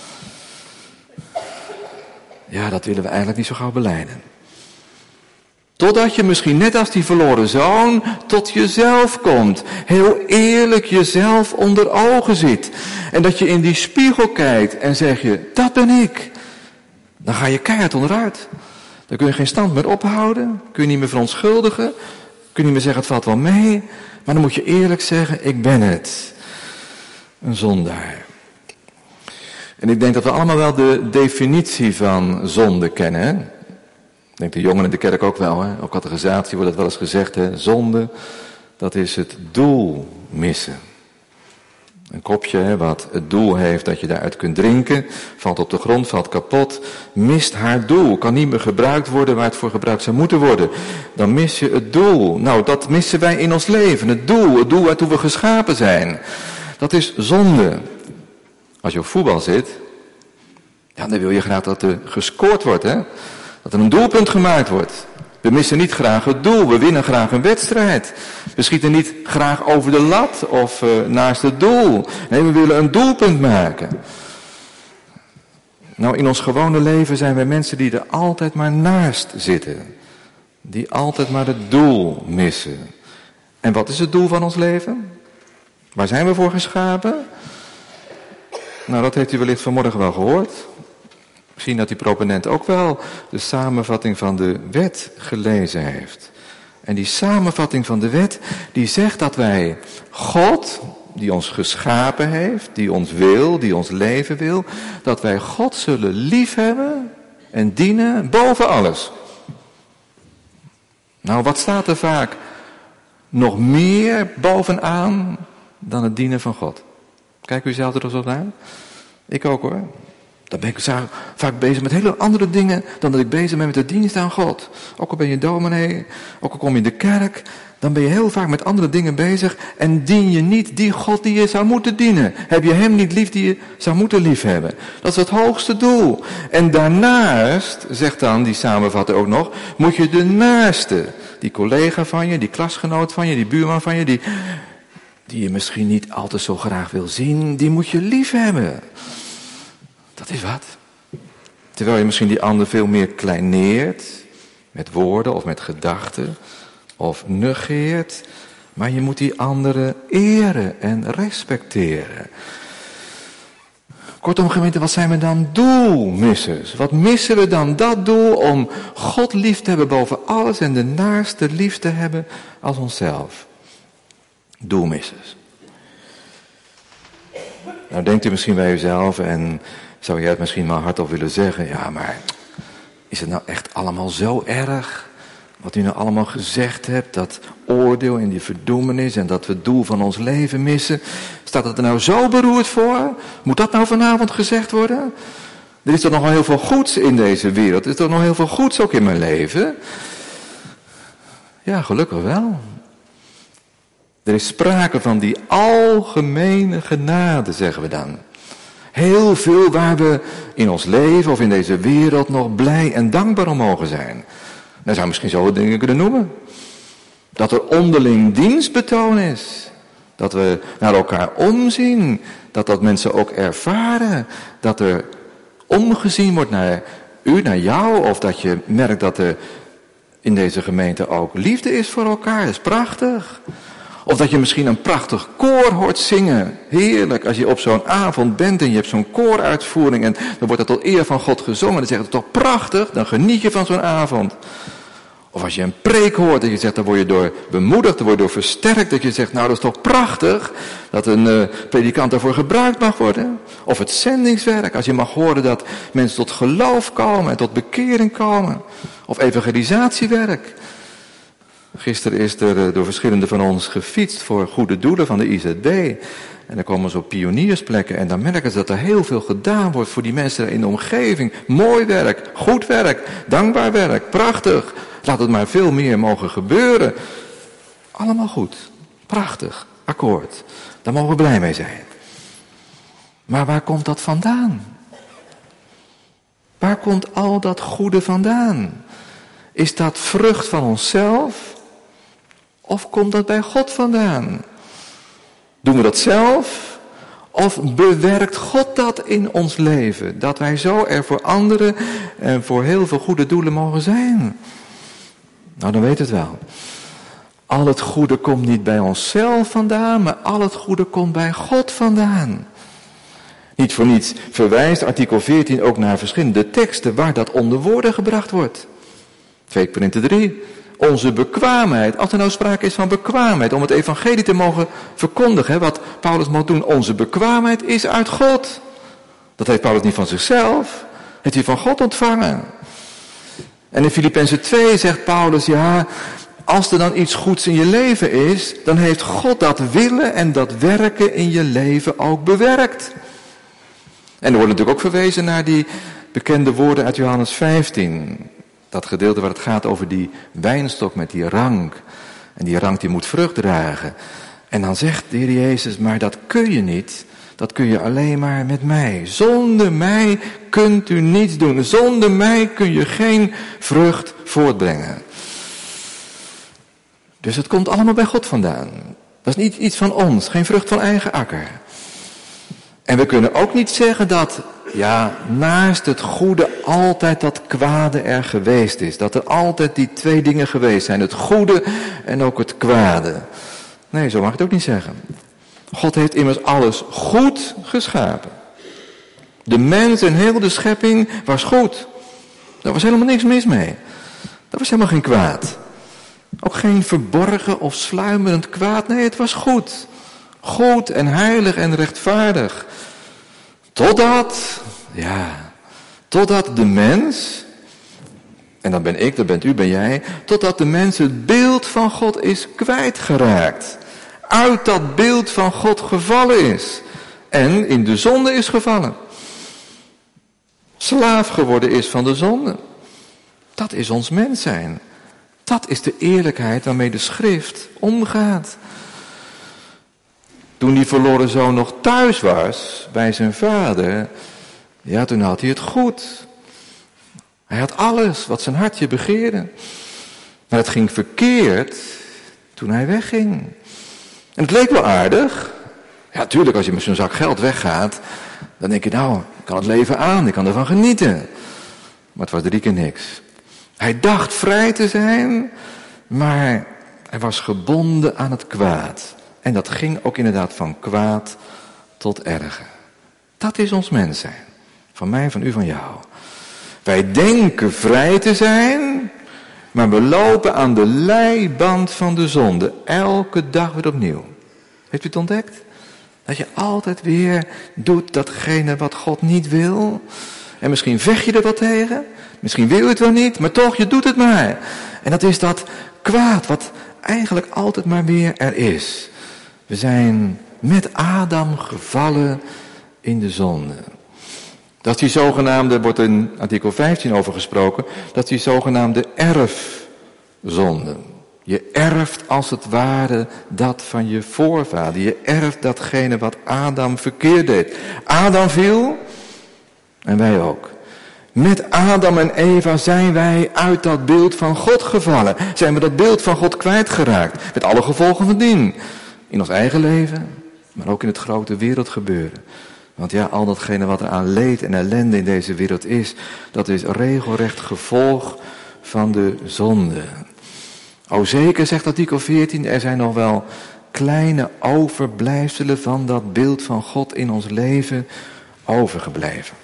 Ja, dat willen we eigenlijk niet zo gauw belijden. Totdat je misschien net als die verloren zoon tot jezelf komt. Heel eerlijk jezelf onder ogen ziet. En dat je in die spiegel kijkt en zeg je, dat ben ik. Dan ga je keihard onderuit. Dan kun je geen stand meer ophouden. Kun je niet meer verontschuldigen. Kun je niet meer zeggen, het valt wel mee. Maar dan moet je eerlijk zeggen, ik ben het. Een zondaar. En ik denk dat we allemaal wel de definitie van zonde kennen. Hè? Ik denk de jongeren in de kerk ook wel. Hè? Op catechisatie wordt het wel eens gezegd. Hè? Zonde, dat is het doel missen. Een kopje hè, wat het doel heeft dat je daaruit kunt drinken, valt op de grond, valt kapot, mist haar doel, kan niet meer gebruikt worden waar het voor gebruikt zou moeten worden. Dan mis je het doel. Nou, dat missen wij in ons leven, het doel, het doel waartoe we geschapen zijn. Dat is zonde. Als je op voetbal zit, ja, dan wil je graag dat er gescoord wordt, hè? Dat er een doelpunt gemaakt wordt. We missen niet graag het doel, we winnen graag een wedstrijd. We schieten niet graag over de lat of uh, naast het doel. Nee, we willen een doelpunt maken. Nou, in ons gewone leven zijn we mensen die er altijd maar naast zitten. Die altijd maar het doel missen. En wat is het doel van ons leven? Waar zijn we voor geschapen? Nou, dat heeft u wellicht vanmorgen wel gehoord. Misschien dat die proponent ook wel de samenvatting van de wet gelezen heeft. En die samenvatting van de wet, die zegt dat wij God, die ons geschapen heeft, die ons wil, die ons leven wil, dat wij God zullen liefhebben en dienen boven alles. Nou, wat staat er vaak nog meer bovenaan dan het dienen van God? Kijk u zelf er eens op naar. Ik ook hoor. Dan ben ik vaak bezig met hele andere dingen dan dat ik bezig ben met de dienst aan God. Ook al ben je dominee, ook al kom je in de kerk, dan ben je heel vaak met andere dingen bezig en dien je niet die God die je zou moeten dienen. Heb je hem niet lief die je zou moeten liefhebben. Dat is het hoogste doel. En daarnaast, zegt dan die samenvatter ook nog, moet je de naaste, die collega van je, die klasgenoot van je, die buurman van je, die, die je misschien niet altijd zo graag wil zien, die moet je liefhebben. Dat is wat. Terwijl je misschien die ander veel meer kleineert, met woorden of met gedachten, of negeert, maar je moet die anderen eren en respecteren. Kortom, gemeente, wat zijn we dan doelmissers? Wat missen we dan dat doel om God lief te hebben boven alles en de naaste lief te hebben als onszelf? Doelmissers. Nou denkt u misschien bij uzelf en zou jij het misschien maar hardop willen zeggen, ja, maar is het nou echt allemaal zo erg? Wat u nou allemaal gezegd hebt, dat oordeel en die verdoemenis en dat we het doel van ons leven missen. Staat het er nou zo beroerd voor? Moet dat nou vanavond gezegd worden? Er is toch nog wel heel veel goeds in deze wereld. Er is toch nog heel veel goeds ook in mijn leven? Ja, gelukkig wel. Er is sprake van die algemene genade, zeggen we dan. Heel veel waar we in ons leven of in deze wereld nog blij en dankbaar om mogen zijn. Dan zou je misschien zo dingen kunnen noemen. Dat er onderling dienstbetoon is. Dat we naar elkaar omzien. Dat dat mensen ook ervaren. Dat er omgezien wordt naar u, naar jou. Of dat je merkt dat er in deze gemeente ook liefde is voor elkaar. Dat is prachtig. Of dat je misschien een prachtig koor hoort zingen. Heerlijk, als je op zo'n avond bent en je hebt zo'n kooruitvoering en dan wordt dat tot eer van God gezongen. Dan zegt het toch prachtig, dan geniet je van zo'n avond. Of als je een preek hoort, dat je zegt, daar word je door bemoedigd, daar word je door versterkt. Dat je zegt, nou dat is toch prachtig, dat een uh, predikant daarvoor gebruikt mag worden. Of het zendingswerk, als je mag horen dat mensen tot geloof komen en tot bekering komen. Of evangelisatiewerk. Gisteren is er door verschillende van ons gefietst voor goede doelen van de I Z B. En dan komen ze op pioniersplekken en dan merken ze dat er heel veel gedaan wordt voor die mensen in de omgeving. Mooi werk, goed werk, dankbaar werk, prachtig. Laat het maar veel meer mogen gebeuren. Allemaal goed, prachtig, akkoord. Daar mogen we blij mee zijn. Maar waar komt dat vandaan? Waar komt al dat goede vandaan? Is dat vrucht van onszelf? Of komt dat bij God vandaan? Doen we dat zelf? Of bewerkt God dat in ons leven? Dat wij zo er voor anderen en voor heel veel goede doelen mogen zijn? Nou, dan weet het wel. Al het goede komt niet bij onszelf vandaan, maar al het goede komt bij God vandaan. Niet voor niets verwijst artikel veertien ook naar verschillende teksten waar dat onder woorden gebracht wordt. twee Korinthe drie. Onze bekwaamheid, als er nou sprake is van bekwaamheid, om het evangelie te mogen verkondigen, wat Paulus moet doen, onze bekwaamheid is uit God. Dat heeft Paulus niet van zichzelf, heeft hij van God ontvangen. En in Filippenzen twee zegt Paulus, ja, als er dan iets goeds in je leven is, dan heeft God dat willen en dat werken in je leven ook bewerkt. En er wordt natuurlijk ook verwezen naar die bekende woorden uit Johannes vijftien. Dat gedeelte waar het gaat over die wijnstok met die rank. En die rank die moet vrucht dragen. En dan zegt de Heer Jezus, maar dat kun je niet. Dat kun je alleen maar met mij. Zonder mij kunt u niets doen. Zonder mij kun je geen vrucht voortbrengen. Dus het komt allemaal bij God vandaan. Dat is niet iets van ons, geen vrucht van eigen akker. En we kunnen ook niet zeggen dat, ja, naast het goede altijd dat kwade er geweest is. Dat er altijd die twee dingen geweest zijn, het goede en ook het kwade. Nee, zo mag je het ook niet zeggen. God heeft immers alles goed geschapen. De mens en heel de schepping was goed. Daar was helemaal niks mis mee. Dat was helemaal geen kwaad. Ook geen verborgen of sluimerend kwaad. Nee, het was goed. Goed en heilig en rechtvaardig. Totdat, ja, totdat de mens, en dat ben ik, dat bent u, ben jij, totdat de mens het beeld van God is kwijtgeraakt. Uit dat beeld van God gevallen is. En in de zonde is gevallen. Slaaf geworden is van de zonde. Dat is ons mens zijn. Dat is de eerlijkheid waarmee de schrift omgaat. Toen die verloren zoon nog thuis was bij zijn vader, ja, toen had hij het goed. Hij had alles wat zijn hartje begeerde. Maar het ging verkeerd toen hij wegging. En het leek wel aardig. Ja, tuurlijk, als je met zo'n zak geld weggaat, dan denk je, nou, ik kan het leven aan, ik kan ervan genieten. Maar het was drie keer niks. Hij dacht vrij te zijn, maar hij was gebonden aan het kwaad. En dat ging ook inderdaad van kwaad tot erger. Dat is ons mens zijn. Van mij, van u, van jou. Wij denken vrij te zijn, maar we lopen aan de leiband van de zonde. Elke dag weer opnieuw. Heeft u het ontdekt? Dat je altijd weer doet datgene wat God niet wil. En misschien vecht je er wat tegen. Misschien wil je het wel niet, maar toch, je doet het maar. En dat is dat kwaad wat eigenlijk altijd maar weer er is. We zijn met Adam gevallen in de zonde. Dat is die zogenaamde, wordt in artikel vijftien over gesproken, dat is die zogenaamde erfzonde. Je erft als het ware dat van je voorvader. Je erft datgene wat Adam verkeerd deed. Adam viel en wij ook. Met Adam en Eva zijn wij uit dat beeld van God gevallen. Zijn we dat beeld van God kwijtgeraakt. Met alle gevolgen van dien. In ons eigen leven, maar ook in het grote wereldgebeuren. Want ja, al datgene wat er aan leed en ellende in deze wereld is, dat is regelrecht gevolg van de zonde. O zeker, zegt artikel veertien, er zijn nog wel kleine overblijfselen van dat beeld van God in ons leven overgebleven.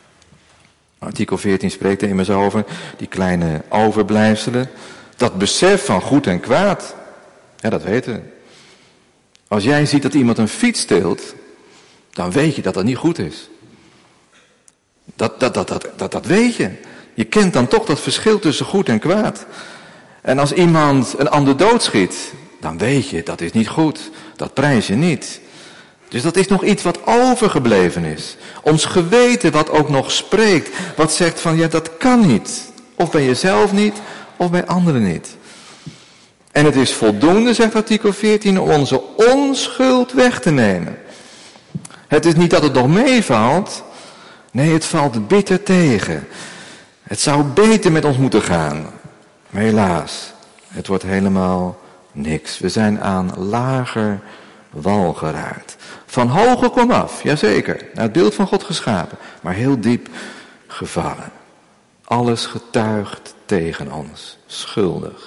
Artikel veertien spreekt er immers over, die kleine overblijfselen, dat besef van goed en kwaad. Ja, dat weten we. Als jij ziet dat iemand een fiets steelt, dan weet je dat dat niet goed is. Dat, dat, dat, dat, dat, dat weet je. Je kent dan toch dat verschil tussen goed en kwaad. En als iemand een ander doodschiet, dan weet je, dat is niet goed. Dat prijs je niet. Dus dat is nog iets wat overgebleven is. Ons geweten wat ook nog spreekt. Wat zegt van, ja, dat kan niet. Of bij jezelf niet, of bij anderen niet. En het is voldoende, zegt artikel veertien, om onze onschuld weg te nemen. Het is niet dat het nog meevalt. Nee, het valt bitter tegen. Het zou beter met ons moeten gaan. Maar helaas, het wordt helemaal niks. We zijn aan lager wal geraakt. Van hoger kom af, jazeker, naar het beeld van God geschapen. Maar heel diep gevallen. Alles getuigt tegen ons, schuldig.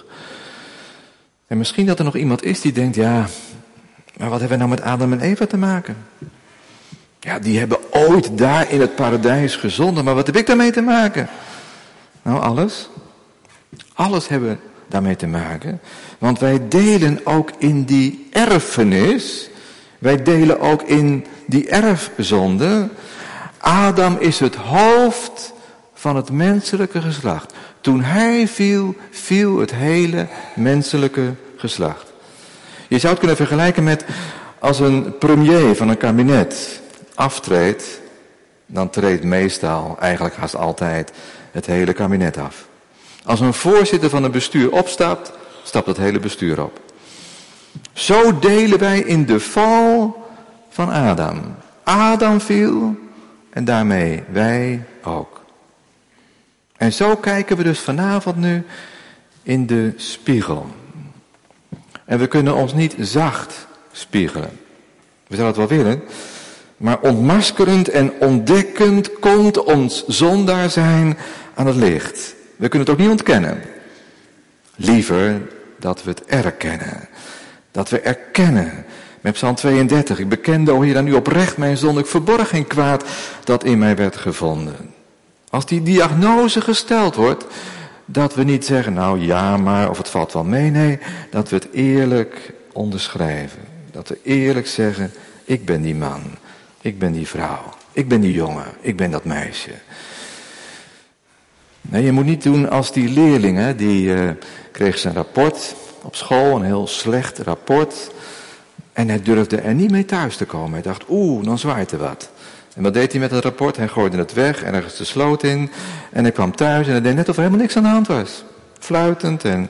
En misschien dat er nog iemand is die denkt, ja, maar wat hebben we nou met Adam en Eva te maken? Ja, die hebben ooit daar in het paradijs gezonden, maar wat heb ik daarmee te maken? Nou, alles. Alles hebben we daarmee te maken. Want wij delen ook in die erfenis. Wij delen ook in die erfzonde. Adam is het hoofd van het menselijke geslacht. Toen hij viel, viel het hele menselijke geslacht. Je zou het kunnen vergelijken met als een premier van een kabinet aftreedt, dan treedt meestal, eigenlijk haast altijd, het hele kabinet af. Als een voorzitter van een bestuur opstapt, stapt het hele bestuur op. Zo delen wij in de val van Adam. Adam viel en daarmee wij ook. En zo kijken we dus vanavond nu in de spiegel. En we kunnen ons niet zacht spiegelen. We zouden het wel willen, maar ontmaskerend en ontdekkend komt ons zondaar zijn aan het licht. We kunnen het ook niet ontkennen. Liever dat we het erkennen. Dat we erkennen. Met Psalm tweeëndertig. Ik bekende, o Heer, aan u oprecht mijn zonde. Ik verborg geen kwaad dat in mij werd gevonden. Als die diagnose gesteld wordt, dat we niet zeggen, nou ja, maar, of het valt wel mee. Nee, dat we het eerlijk onderschrijven. Dat we eerlijk zeggen, ik ben die man. Ik ben die vrouw. Ik ben die jongen. Ik ben dat meisje. Nee, je moet niet doen als die leerlingen, die uh, kreeg zijn rapport op school, een heel slecht rapport. En hij durfde er niet mee thuis te komen. Hij dacht, oeh, dan zwaait er wat. En wat deed hij met het rapport? Hij gooide het weg, ergens de sloot in. En hij kwam thuis en hij deed net of er helemaal niks aan de hand was. Fluitend en...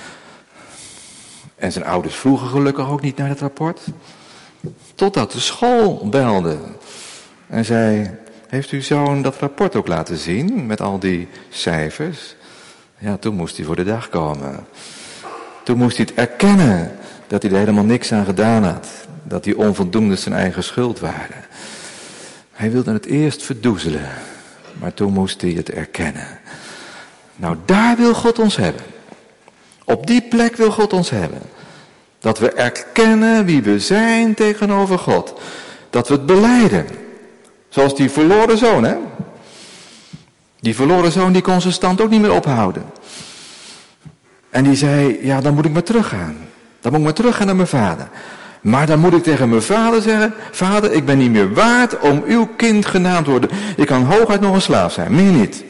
En zijn ouders vroegen gelukkig ook niet naar het rapport. Totdat de school belde. En zei, heeft uw zoon dat rapport ook laten zien? Met al die cijfers. Ja, toen moest hij voor de dag komen. Toen moest hij het erkennen. Dat hij er helemaal niks aan gedaan had. Dat die onvoldoende zijn eigen schuld waren. Hij wilde het eerst verdoezelen. Maar toen moest hij het erkennen. Nou, daar wil God ons hebben. Op die plek wil God ons hebben. Dat we erkennen wie we zijn tegenover God. Dat we het belijden. Zoals die verloren zoon, hè. Die verloren zoon, die kon zijn stand ook niet meer ophouden. En die zei, ja, dan moet ik maar teruggaan. Dan moet ik maar teruggaan naar mijn vader. Maar dan moet ik tegen mijn vader zeggen, vader, ik ben niet meer waard om uw kind genaamd te worden. Ik kan hooguit nog een slaaf zijn, meer niet.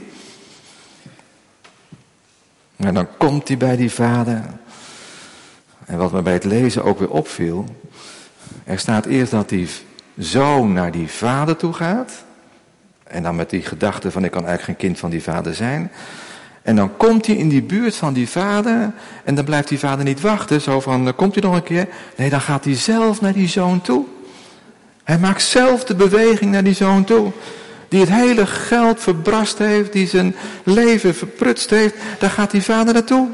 En dan komt hij bij die vader. En wat me bij het lezen ook weer opviel. Er staat eerst dat die zoon naar die vader toe gaat. En dan met die gedachte van ik kan eigenlijk geen kind van die vader zijn. En dan komt hij in die buurt van die vader. En dan blijft die vader niet wachten. Zo van, komt hij nog een keer? Nee, dan gaat hij zelf naar die zoon toe. Hij maakt zelf de beweging naar die zoon toe. Die het hele geld verbrast heeft. Die zijn leven verprutst heeft. Daar gaat die vader naartoe.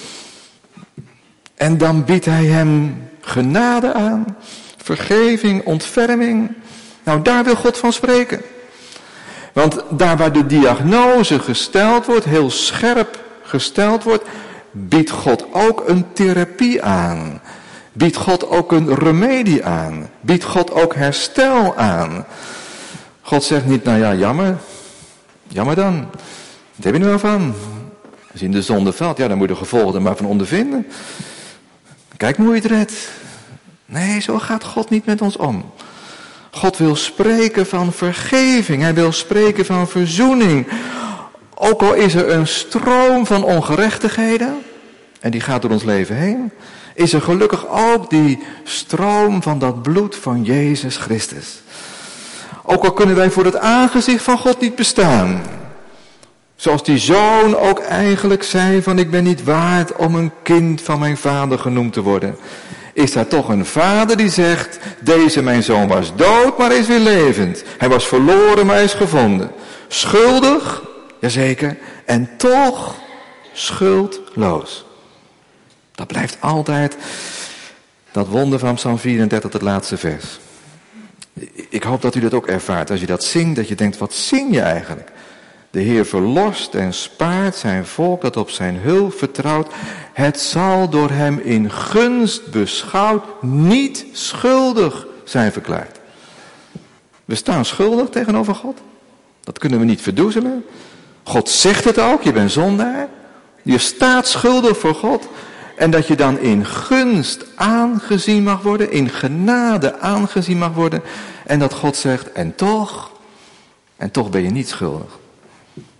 En dan biedt hij hem genade aan. Vergeving, ontferming. Nou, daar wil God van spreken. Want daar waar de diagnose gesteld wordt, heel scherp gesteld wordt, biedt God ook een therapie aan. Biedt God ook een remedie aan. Biedt God ook herstel aan. God zegt niet, nou ja, jammer. Jammer dan. Wat heb je er nou van? Als je in de zonde valt, ja, dan moet je de gevolgen er maar van ondervinden. Kijk hoe je het redt. Nee, zo gaat God niet met ons om. God wil spreken van vergeving. Hij wil spreken van verzoening. Ook al is er een stroom van ongerechtigheden. En die gaat door ons leven heen. Is er gelukkig ook die stroom van dat bloed van Jezus Christus. Ook al kunnen wij voor het aangezicht van God niet bestaan. Zoals die zoon ook eigenlijk zei van ik ben niet waard om een kind van mijn vader genoemd te worden. Is daar toch een vader die zegt, deze mijn zoon was dood, maar is weer levend. Hij was verloren, maar hij is gevonden. Schuldig, jazeker, en toch schuldloos. Dat blijft altijd dat wonder van Psalm vierendertig, het laatste vers. Ik hoop dat u dat ook ervaart. Als je dat zingt, dat je denkt, wat zing je eigenlijk? De Heer verlost en spaart zijn volk dat op zijn hulp vertrouwt. Het zal door hem in gunst beschouwd niet schuldig zijn verklaard. We staan schuldig tegenover God. Dat kunnen we niet verdoezelen. God zegt het ook, je bent zondaar. Je staat schuldig voor God. En dat je dan in gunst aangezien mag worden, in genade aangezien mag worden. En dat God zegt, en toch, en toch ben je niet schuldig.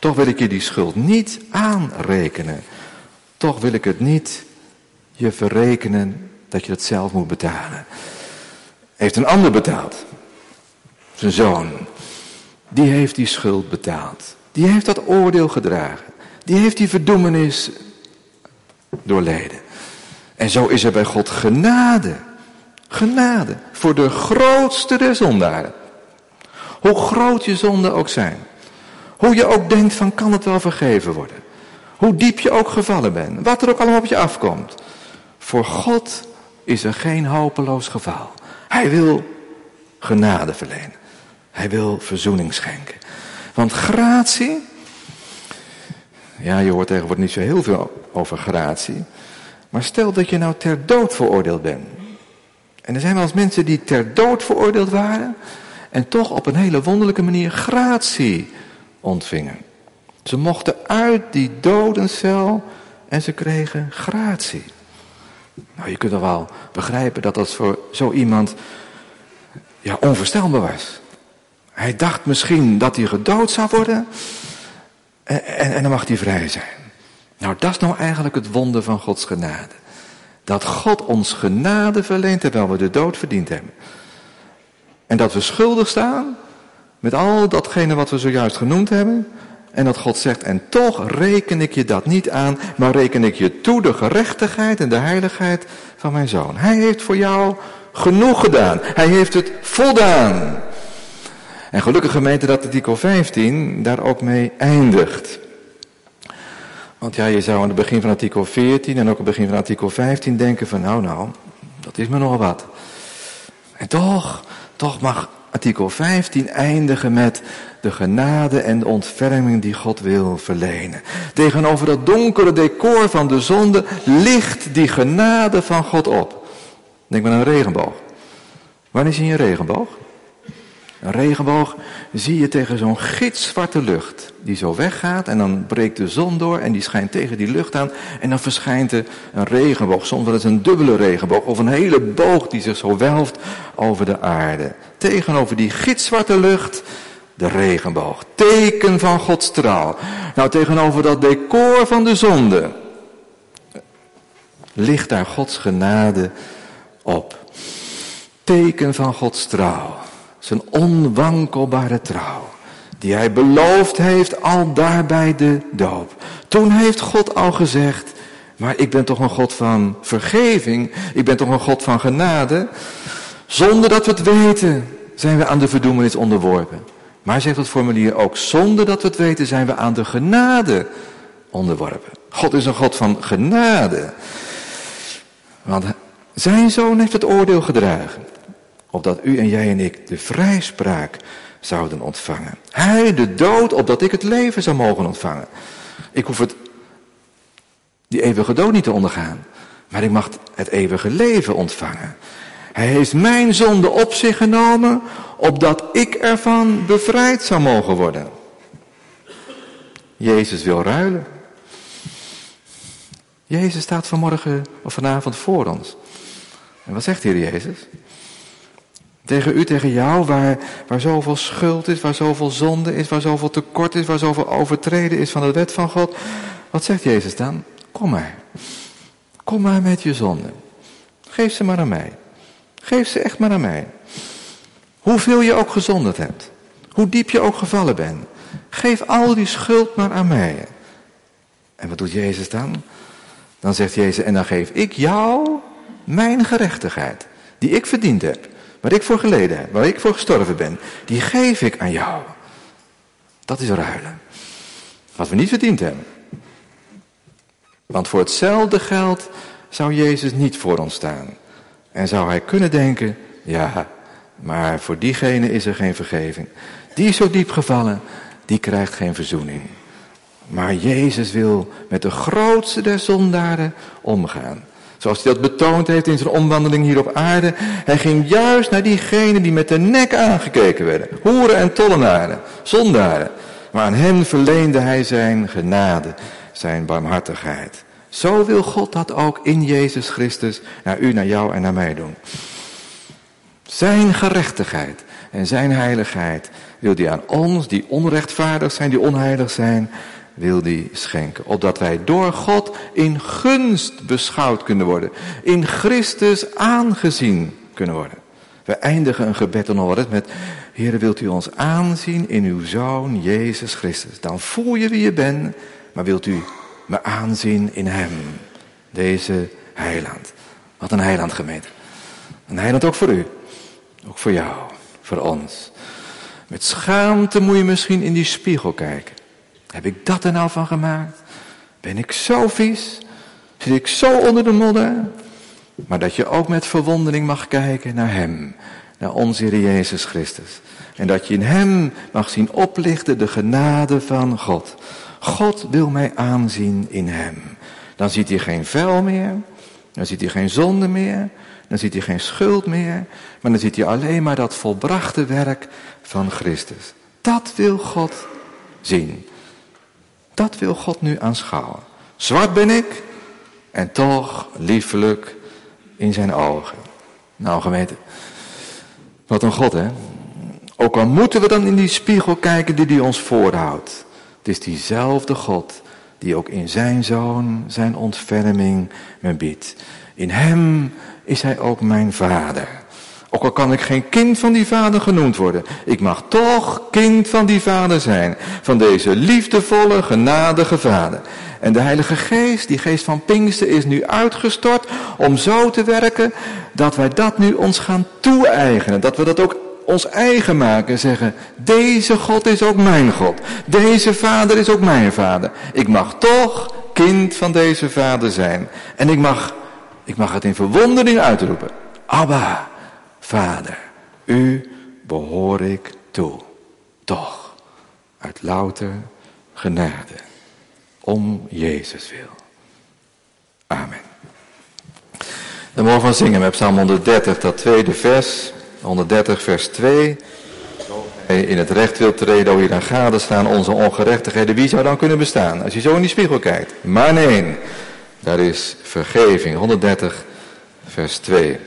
Toch wil ik je die schuld niet aanrekenen. Toch wil ik het niet je verrekenen dat je dat zelf moet betalen. Heeft een ander betaald. Zijn zoon. Die heeft die schuld betaald. Die heeft dat oordeel gedragen. Die heeft die verdoemenis doorleden. En zo is er bij God genade. Genade. Voor de grootste der zondaren. Hoe groot je zonden ook zijn. Hoe je ook denkt van kan het wel vergeven worden. Hoe diep je ook gevallen bent. Wat er ook allemaal op je afkomt. Voor God is er geen hopeloos geval. Hij wil genade verlenen. Hij wil verzoening schenken. Want gratie. Ja, je hoort tegenwoordig niet zo heel veel over gratie. Maar stel dat je nou ter dood veroordeeld bent. En er zijn wel eens mensen die ter dood veroordeeld waren. En toch op een hele wonderlijke manier gratie ontvingen. Ze mochten uit die dodencel en ze kregen gratie. Nou, je kunt toch wel begrijpen dat dat voor zo iemand ja, onvoorstelbaar was. Hij dacht misschien dat hij gedood zou worden en, en, en dan mag hij vrij zijn. Nou, dat is nou eigenlijk het wonder van Gods genade. Dat God ons genade verleent terwijl we de dood verdiend hebben. En dat we schuldig staan met al datgene wat we zojuist genoemd hebben. En dat God zegt, en toch reken ik je dat niet aan, maar reken ik je toe de gerechtigheid en de heiligheid van mijn zoon. Hij heeft voor jou genoeg gedaan. Hij heeft het voldaan. En gelukkig gemeente dat artikel vijftien daar ook mee eindigt. Want ja, je zou aan het begin van artikel veertien en ook aan het begin van artikel vijftien denken van nou nou, dat is me nogal wat. En toch, toch mag artikel vijftien eindigen met de genade en de ontferming die God wil verlenen. Tegenover dat donkere decor van de zonde ligt die genade van God op. Denk maar aan een regenboog. Wanneer zie je een regenboog? Een regenboog zie je tegen zo'n gitzwarte lucht die zo weggaat en dan breekt de zon door en die schijnt tegen die lucht aan en dan verschijnt er een regenboog, soms wel eens een dubbele regenboog of een hele boog die zich zo welft over de aarde. Tegenover die gitzwarte lucht de regenboog, teken van Gods trouw. Nou, tegenover dat decor van de zonde ligt daar Gods genade op. Teken van Gods trouw. Zijn onwankelbare trouw. Die hij beloofd heeft al daar bij de doop. Toen heeft God al gezegd, maar ik ben toch een God van vergeving. Ik ben toch een God van genade. Zonder dat we het weten zijn we aan de verdoemenis onderworpen. Maar zegt het formulier ook, zonder dat we het weten zijn we aan de genade onderworpen. God is een God van genade. Want zijn zoon heeft het oordeel gedragen. Opdat u en jij en ik de vrijspraak zouden ontvangen. Hij de dood, opdat ik het leven zou mogen ontvangen. Ik hoef het, die eeuwige dood niet te ondergaan. Maar ik mag het eeuwige leven ontvangen. Hij heeft mijn zonde op zich genomen, opdat ik ervan bevrijd zou mogen worden. Jezus wil ruilen. Jezus staat vanmorgen of vanavond voor ons. En wat zegt Heer Jezus? Tegen u, tegen jou, waar, waar zoveel schuld is, waar zoveel zonde is, waar zoveel tekort is, waar zoveel overtreden is van de wet van God. Wat zegt Jezus dan? Kom maar. Kom maar met je zonde. Geef ze maar aan mij. Geef ze echt maar aan mij. Hoeveel je ook gezondigd hebt. Hoe diep je ook gevallen bent. Geef al die schuld maar aan mij. En wat doet Jezus dan? Dan zegt Jezus, en dan geef ik jou mijn gerechtigheid. Die ik verdiend heb. Waar ik voor geleden heb. Waar ik voor gestorven ben. Die geef ik aan jou. Dat is ruilen. Wat we niet verdiend hebben. Want voor hetzelfde geld zou Jezus niet voor ons staan. En zou hij kunnen denken, ja, maar voor diegene is er geen vergeving. Die is zo diep gevallen, die krijgt geen verzoening. Maar Jezus wil met de grootste der zondaren omgaan. Zoals hij dat betoond heeft in zijn omwandeling hier op aarde. Hij ging juist naar diegenen die met de nek aangekeken werden. Hoeren en tollenaren, zondaren. Maar aan hen verleende hij zijn genade, zijn barmhartigheid. Zo wil God dat ook in Jezus Christus naar u, naar jou en naar mij doen. Zijn gerechtigheid en zijn heiligheid wil hij aan ons, die onrechtvaardig zijn, die onheilig zijn, wil hij schenken. Opdat wij door God in gunst beschouwd kunnen worden. In Christus aangezien kunnen worden. We eindigen een gebed dan horen met: Heere, wilt u ons aanzien in uw Zoon Jezus Christus? Dan voel je wie je bent, maar wilt u me aanzien in hem. Deze heiland. Wat een heiland, gemeente. Een heiland ook voor u. Ook voor jou. Voor ons. Met schaamte moet je misschien in die spiegel kijken. Heb ik dat er nou van gemaakt? Ben ik zo vies? Zit ik zo onder de modder? Maar dat je ook met verwondering mag kijken naar hem. Naar onze Heer Jezus Christus. En dat je in hem mag zien oplichten de genade van God. God wil mij aanzien in hem. Dan ziet hij geen vuil meer. Dan ziet hij geen zonde meer. Dan ziet hij geen schuld meer. Maar dan ziet hij alleen maar dat volbrachte werk van Christus. Dat wil God zien. Dat wil God nu aanschouwen. Zwart ben ik. En toch liefelijk in zijn ogen. Nou, gemeente. Wat een God, hè. Ook al moeten we dan in die spiegel kijken die hij ons voorhoudt. Het is diezelfde God die ook in zijn Zoon zijn ontferming me biedt. In hem is hij ook mijn vader. Ook al kan ik geen kind van die vader genoemd worden. Ik mag toch kind van die vader zijn. Van deze liefdevolle, genadige vader. En de Heilige Geest, die geest van Pinkster, is nu uitgestort om zo te werken dat wij dat nu ons gaan toe-eigenen. Dat we dat ook ons eigen maken en zeggen: deze God is ook mijn God. Deze vader is ook mijn vader. Ik mag toch kind van deze vader zijn. En ik mag, ik mag het in verwondering uitroepen. Abba, Vader, u behoor ik toe. Toch, uit louter genade. Om Jezus wil. Amen. Dan mogen we zingen met Psalm honderddertig, dat tweede vers. honderddertig vers twee. Zo hij in het recht wil treden, o hier aan gade staan onze ongerechtigheden. Wie zou dan kunnen bestaan als je zo in die spiegel kijkt? Maar nee, daar is vergeving. honderddertig vers twee.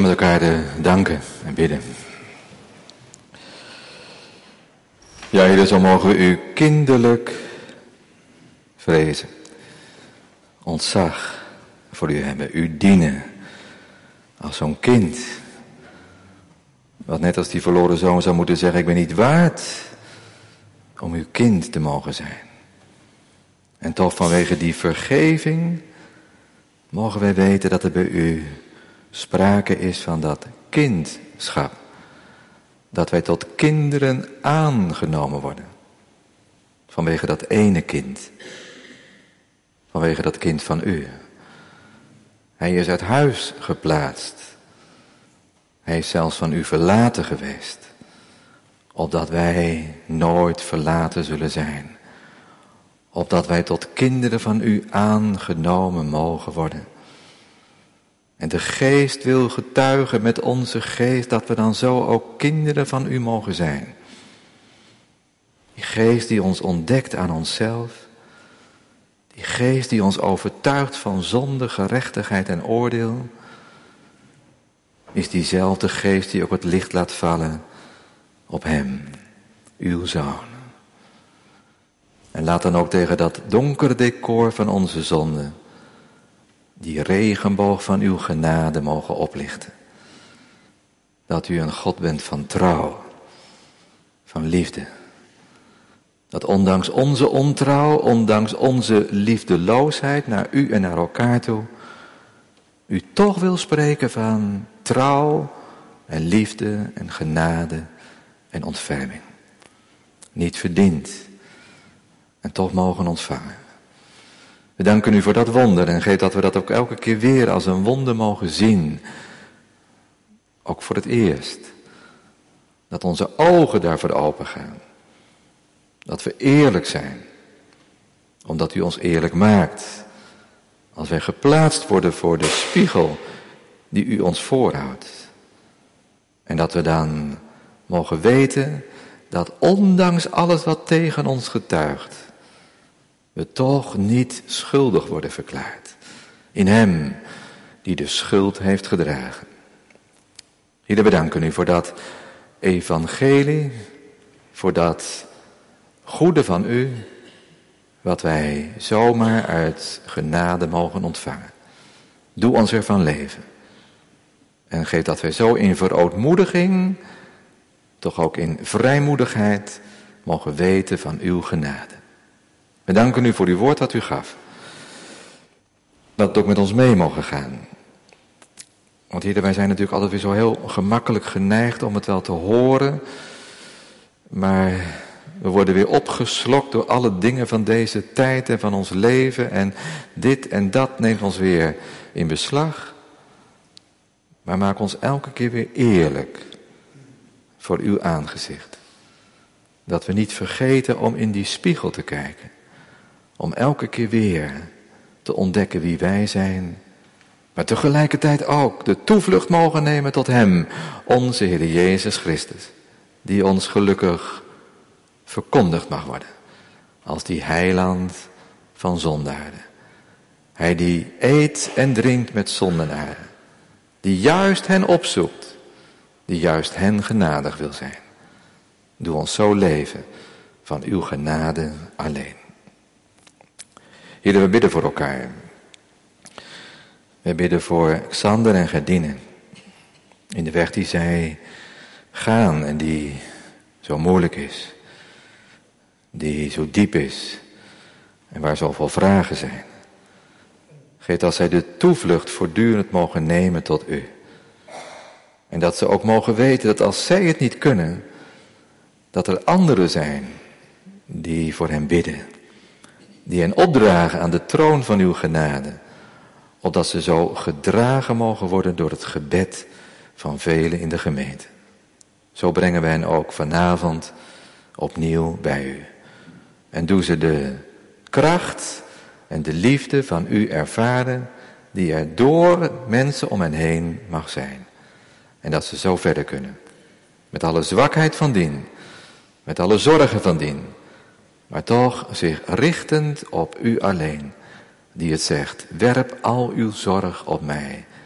zullen met elkaar de danken en bidden. Ja, Heer, zo mogen we u kinderlijk vrezen. Ontzag voor u hebben, u dienen als zo'n kind. Wat net als die verloren zoon zou moeten zeggen, ik ben niet waard om uw kind te mogen zijn. En toch vanwege die vergeving mogen wij weten dat er bij u sprake is van dat kindschap. Dat wij tot kinderen aangenomen worden. Vanwege dat ene kind. Vanwege dat kind van u. Hij is uit huis geplaatst. Hij is zelfs van u verlaten geweest. Opdat wij nooit verlaten zullen zijn. Opdat wij tot kinderen van u aangenomen mogen worden. En de geest wil getuigen met onze geest dat we dan zo ook kinderen van u mogen zijn. Die geest die ons ontdekt aan onszelf. Die geest die ons overtuigt van zonde, gerechtigheid en oordeel. Is diezelfde geest die ook het licht laat vallen op hem, uw zoon. En laat dan ook tegen dat donkere decor van onze zonde die regenboog van uw genade mogen oplichten. Dat u een God bent van trouw, van liefde. Dat ondanks onze ontrouw, ondanks onze liefdeloosheid naar u en naar elkaar toe, u toch wil spreken van trouw en liefde en genade en ontferming. Niet verdiend en toch mogen ontvangen. We danken u voor dat wonder en geef dat we dat ook elke keer weer als een wonder mogen zien. Ook voor het eerst. Dat onze ogen daarvoor open gaan. Dat we eerlijk zijn. Omdat u ons eerlijk maakt. Als wij geplaatst worden voor de spiegel die u ons voorhoudt. En dat we dan mogen weten dat ondanks alles wat tegen ons getuigt, we toch niet schuldig worden verklaard. In hem die de schuld heeft gedragen. Heer, we danken u voor dat evangelie, voor dat goede van u, wat wij zomaar uit genade mogen ontvangen. Doe ons ervan leven. En geef dat wij zo in verootmoediging, toch ook in vrijmoedigheid, mogen weten van uw genade. We danken u voor uw woord dat u gaf. Dat het ook met ons mee mogen gaan. Want Heer, wij zijn natuurlijk altijd weer zo heel gemakkelijk geneigd om het wel te horen. Maar we worden weer opgeslokt door alle dingen van deze tijd en van ons leven. En dit en dat neemt ons weer in beslag. Maar maak ons elke keer weer eerlijk voor uw aangezicht. Dat we niet vergeten om in die spiegel te kijken. Om elke keer weer te ontdekken wie wij zijn. Maar tegelijkertijd ook de toevlucht mogen nemen tot hem, onze Heer Jezus Christus. Die ons gelukkig verkondigd mag worden. Als die heiland van zondaren. Hij die eet en drinkt met zondenaren. Die juist hen opzoekt. Die juist hen genadig wil zijn. Doe ons zo leven van uw genade alleen. Heer, we bidden voor elkaar. We bidden voor Xander en Gerdine. In de weg die zij gaan en die zo moeilijk is. Die zo diep is. En waar zoveel vragen zijn. Geef dat zij de toevlucht voortdurend mogen nemen tot u. En dat ze ook mogen weten dat als zij het niet kunnen, dat er anderen zijn die voor hen bidden. Die hen opdragen aan de troon van uw genade. Opdat ze zo gedragen mogen worden door het gebed van velen in de gemeente. Zo brengen wij hen ook vanavond opnieuw bij u. En doe ze de kracht en de liefde van u ervaren, die er door mensen om hen heen mag zijn. En dat ze zo verder kunnen. Met alle zwakheid van dien. Met alle zorgen van dien. Maar toch zich richtend op u alleen. Die het zegt, werp al uw zorg op mij.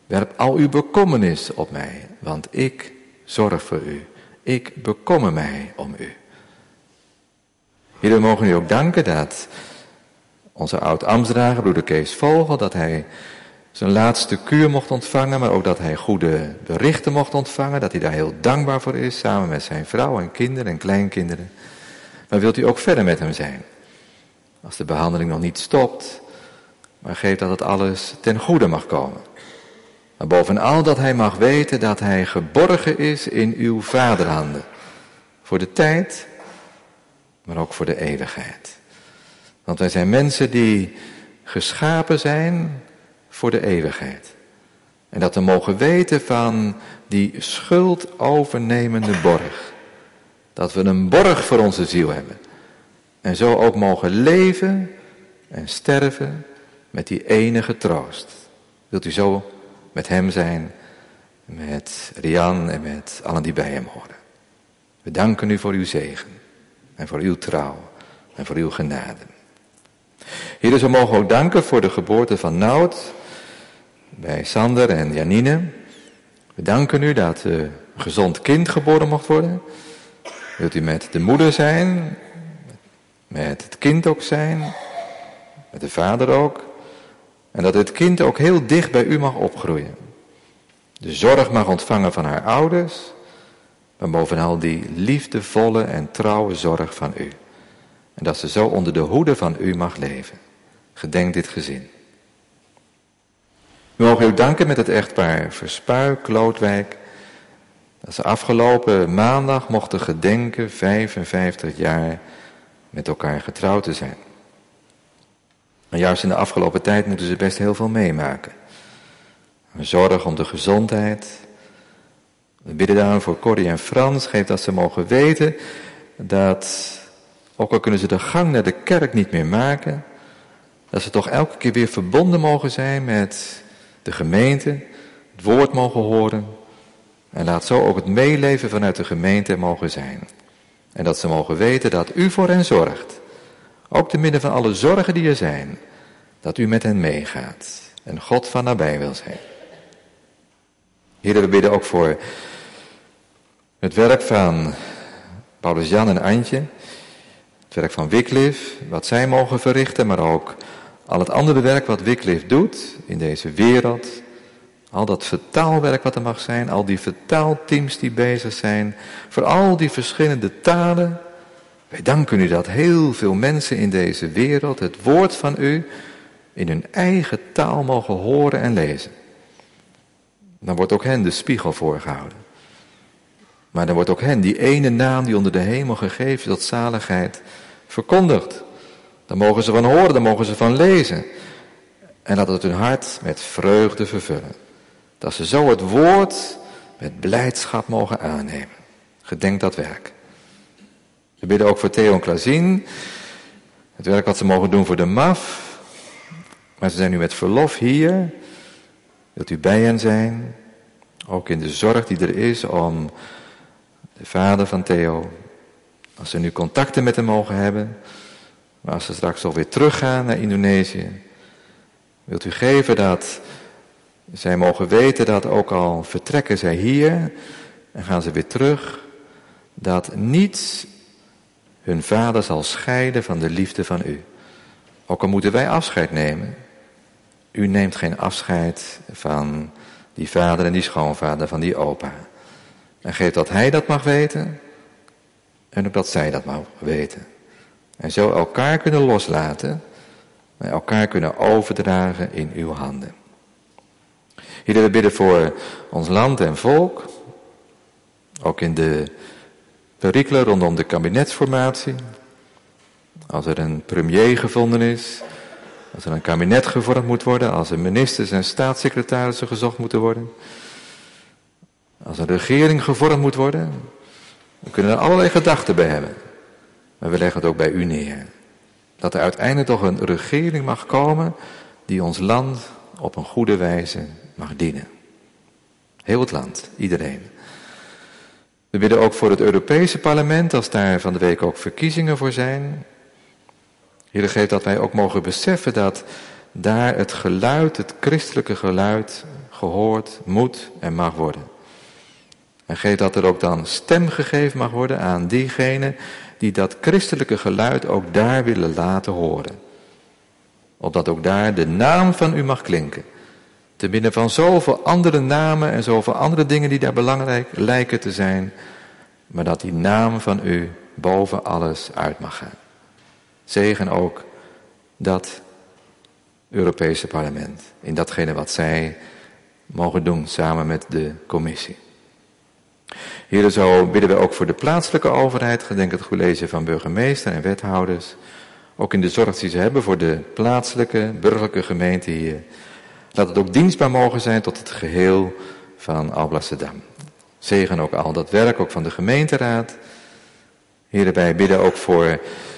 Werp al uw bekommernis op mij, want ik zorg voor u. Ik bekommer mij om u. Heer, we mogen u ook danken dat onze oud-ambtsdrager, broeder Kees Vogel, dat hij zijn laatste kuur mocht ontvangen, maar ook dat hij goede berichten mocht ontvangen, dat hij daar heel dankbaar voor is, samen met zijn vrouw en kinderen en kleinkinderen. Maar wilt u ook verder met hem zijn? Als de behandeling nog niet stopt, maar geef dat het alles ten goede mag komen. Maar bovenal dat hij mag weten dat hij geborgen is in uw vaderhanden. Voor de tijd, maar ook voor de eeuwigheid. Want wij zijn mensen die geschapen zijn voor de eeuwigheid. En dat we mogen weten van die schuld overnemende borg. Dat we een borg voor onze ziel hebben. En zo ook mogen leven en sterven met die enige troost. Wilt u zo met hem zijn, met Rian en met allen die bij hem horen. We danken u voor uw zegen en voor uw trouw en voor uw genade. Heer, we mogen ook danken voor de geboorte van Nout bij Sander en Janine. We danken u dat een gezond kind geboren mocht worden. Wilt u met de moeder zijn, met het kind ook zijn, met de vader ook. En dat het kind ook heel dicht bij u mag opgroeien. De zorg mag ontvangen van haar ouders, maar bovenal die liefdevolle en trouwe zorg van u. En dat ze zo onder de hoede van u mag leven. Gedenk dit gezin. We mogen u danken met het echtpaar Verspuy, Klootwijk, dat ze afgelopen maandag mochten gedenken vijfenvijftig jaar met elkaar getrouwd te zijn. En juist in de afgelopen tijd moeten ze best heel veel meemaken. Een zorg om de gezondheid. We bidden daarom voor Corrie en Frans. Geef dat ze mogen weten dat, ook al kunnen ze de gang naar de kerk niet meer maken, dat ze toch elke keer weer verbonden mogen zijn met de gemeente, het woord mogen horen. En laat zo ook het meeleven vanuit de gemeente mogen zijn. En dat ze mogen weten dat u voor hen zorgt. Ook te midden van alle zorgen die er zijn. Dat u met hen meegaat. En God van nabij wil zijn. Heer, we bidden ook voor het werk van Paulus Jan en Antje. Het werk van Wycliffe, wat zij mogen verrichten. Maar ook al het andere werk wat Wycliffe doet in deze wereld. Al dat vertaalwerk wat er mag zijn. Al die vertaalteams die bezig zijn. Voor al die verschillende talen. Wij danken u dat heel veel mensen in deze wereld het woord van u in hun eigen taal mogen horen en lezen. Dan wordt ook hen de spiegel voorgehouden. Maar dan wordt ook hen die ene naam die onder de hemel gegeven tot zaligheid verkondigd. Dan mogen ze van horen, dan mogen ze van lezen. En laat het hun hart met vreugde vervullen. Dat ze zo het woord met blijdschap mogen aannemen. Gedenk dat werk. We bidden ook voor Theo en Klazien. Het werk wat ze mogen doen voor de M A F. Maar ze zijn nu met verlof hier. Wilt u bij hen zijn? Ook in de zorg die er is om de vader van Theo. Als ze nu contacten met hem mogen hebben. Maar als ze straks alweer teruggaan naar Indonesië. Wilt u geven dat zij mogen weten dat ook al vertrekken zij hier. En gaan ze weer terug. Dat niets hun vader zal scheiden van de liefde van u. Ook al moeten wij afscheid nemen. U neemt geen afscheid van die vader en die schoonvader, van die opa. En geef dat hij dat mag weten. En ook dat zij dat mag weten. En zo elkaar kunnen loslaten. En elkaar kunnen overdragen in uw handen. Heer, we bidden voor ons land en volk. Ook in de perikelen rondom de kabinetsformatie. Als er een premier gevonden is. Als er een kabinet gevormd moet worden. Als er ministers en staatssecretarissen gezocht moeten worden. Als een regering gevormd moet worden. We kunnen er allerlei gedachten bij hebben. Maar we leggen het ook bij u neer. Dat er uiteindelijk toch een regering mag komen. Die ons land op een goede wijze mag dienen. Heel het land, iedereen. We bidden ook voor het Europese parlement, als daar van de week ook verkiezingen voor zijn. Heer, geef dat wij ook mogen beseffen dat daar het geluid, het christelijke geluid, gehoord moet en mag worden. En geef dat er ook dan stem gegeven mag worden aan diegenen die dat christelijke geluid ook daar willen laten horen. Opdat ook daar de naam van u mag klinken. Te midden van zoveel andere namen en zoveel andere dingen die daar belangrijk lijken te zijn. Maar dat die naam van u boven alles uit mag gaan. Zegen ook dat Europese parlement. In datgene wat zij mogen doen samen met de commissie. Heren, zo bidden we ook voor de plaatselijke overheid. Gedenk het college van burgemeester en wethouders. Ook in de zorg die ze hebben voor de plaatselijke, burgerlijke gemeente hier. Laat het ook dienstbaar mogen zijn tot het geheel van Alblasserdam. Zegen ook al dat werk, ook van de gemeenteraad. Heren, wij bidden ook voor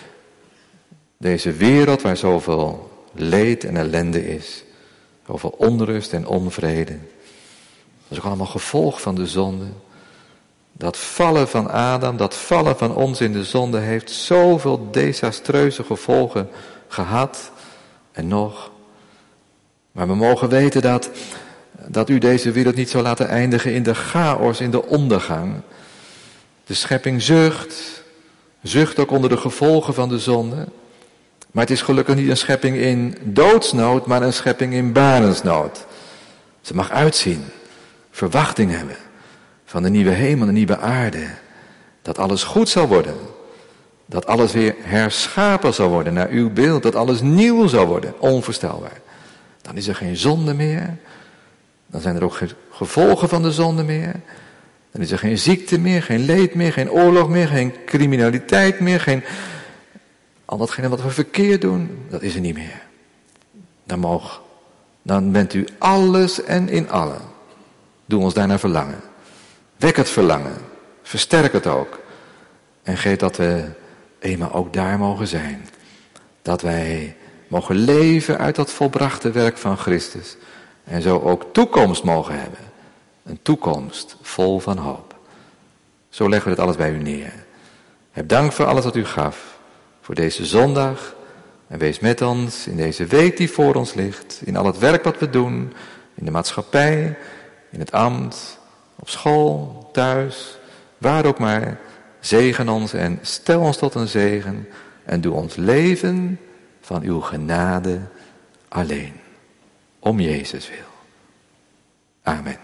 deze wereld waar zoveel leed en ellende is. Zoveel onrust en onvrede. Dat is ook allemaal gevolg van de zonde. Dat vallen van Adam, dat vallen van ons in de zonde heeft zoveel desastreuze gevolgen gehad en nog. Maar we mogen weten dat, dat u deze wereld niet zou laten eindigen in de chaos, in de ondergang. De schepping zucht, zucht ook onder de gevolgen van de zonde. Maar het is gelukkig niet een schepping in doodsnood, maar een schepping in barensnood. Ze mag uitzien, verwachting hebben van de nieuwe hemel, de nieuwe aarde. Dat alles goed zal worden. Dat alles weer herschapen zal worden naar uw beeld. Dat alles nieuw zal worden, onvoorstelbaar. Dan is er geen zonde meer. Dan zijn er ook geen gevolgen van de zonde meer. Dan is er geen ziekte meer, geen leed meer, geen oorlog meer, geen criminaliteit meer, geen... Al datgene wat we verkeerd doen, dat is er niet meer. Dan mogen, dan bent u alles en in allen. Doe ons daarnaar verlangen. Wek het verlangen. Versterk het ook. En geef dat we eenmaal ook daar mogen zijn. Dat wij mogen leven uit dat volbrachte werk van Christus. En zo ook toekomst mogen hebben. Een toekomst vol van hoop. Zo leggen we het alles bij u neer. Heb dank voor alles wat u gaf. Voor deze zondag. En wees met ons in deze week die voor ons ligt. In al het werk wat we doen. In de maatschappij. In het ambt. Op school. Thuis. Waar ook maar. Zegen ons en stel ons tot een zegen. En doe ons leven van uw genade alleen. Om Jezus wil. Amen.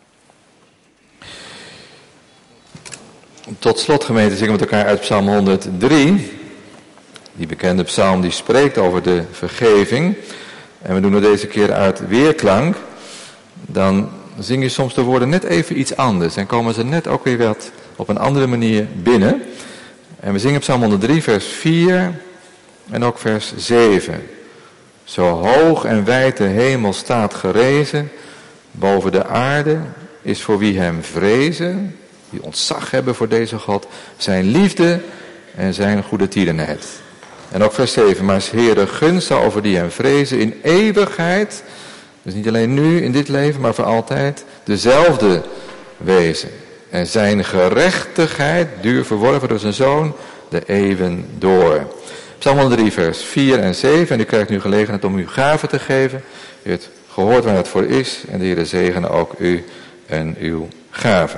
Tot slot, gemeente, zingen we met elkaar uit Psalm honderddrie. Die bekende psalm die spreekt over de vergeving. En we doen het deze keer uit weerklank. Dan zing je soms de woorden net even iets anders. En komen ze net ook weer wat op een andere manier binnen. En we zingen Psalm honderddrie vers vier en ook vers zeven. Zo hoog en wijd de hemel staat gerezen. Boven de aarde is voor wie hem vrezen. Die ontzag hebben voor deze God. Zijn liefde en zijn goede tierenheid. En ook vers zeven. Maar Heere gunst zal over die hem vrezen in eeuwigheid. Dus niet alleen nu in dit leven, maar voor altijd. Dezelfde wezen. En zijn gerechtigheid duur verworven door zijn zoon de eeuwen door. Psalm honderddrie vers vier en zeven. En u krijgt nu gelegenheid om uw gave te geven. U hebt gehoord waar het voor is. En de Heer zegene ook u en uw gave.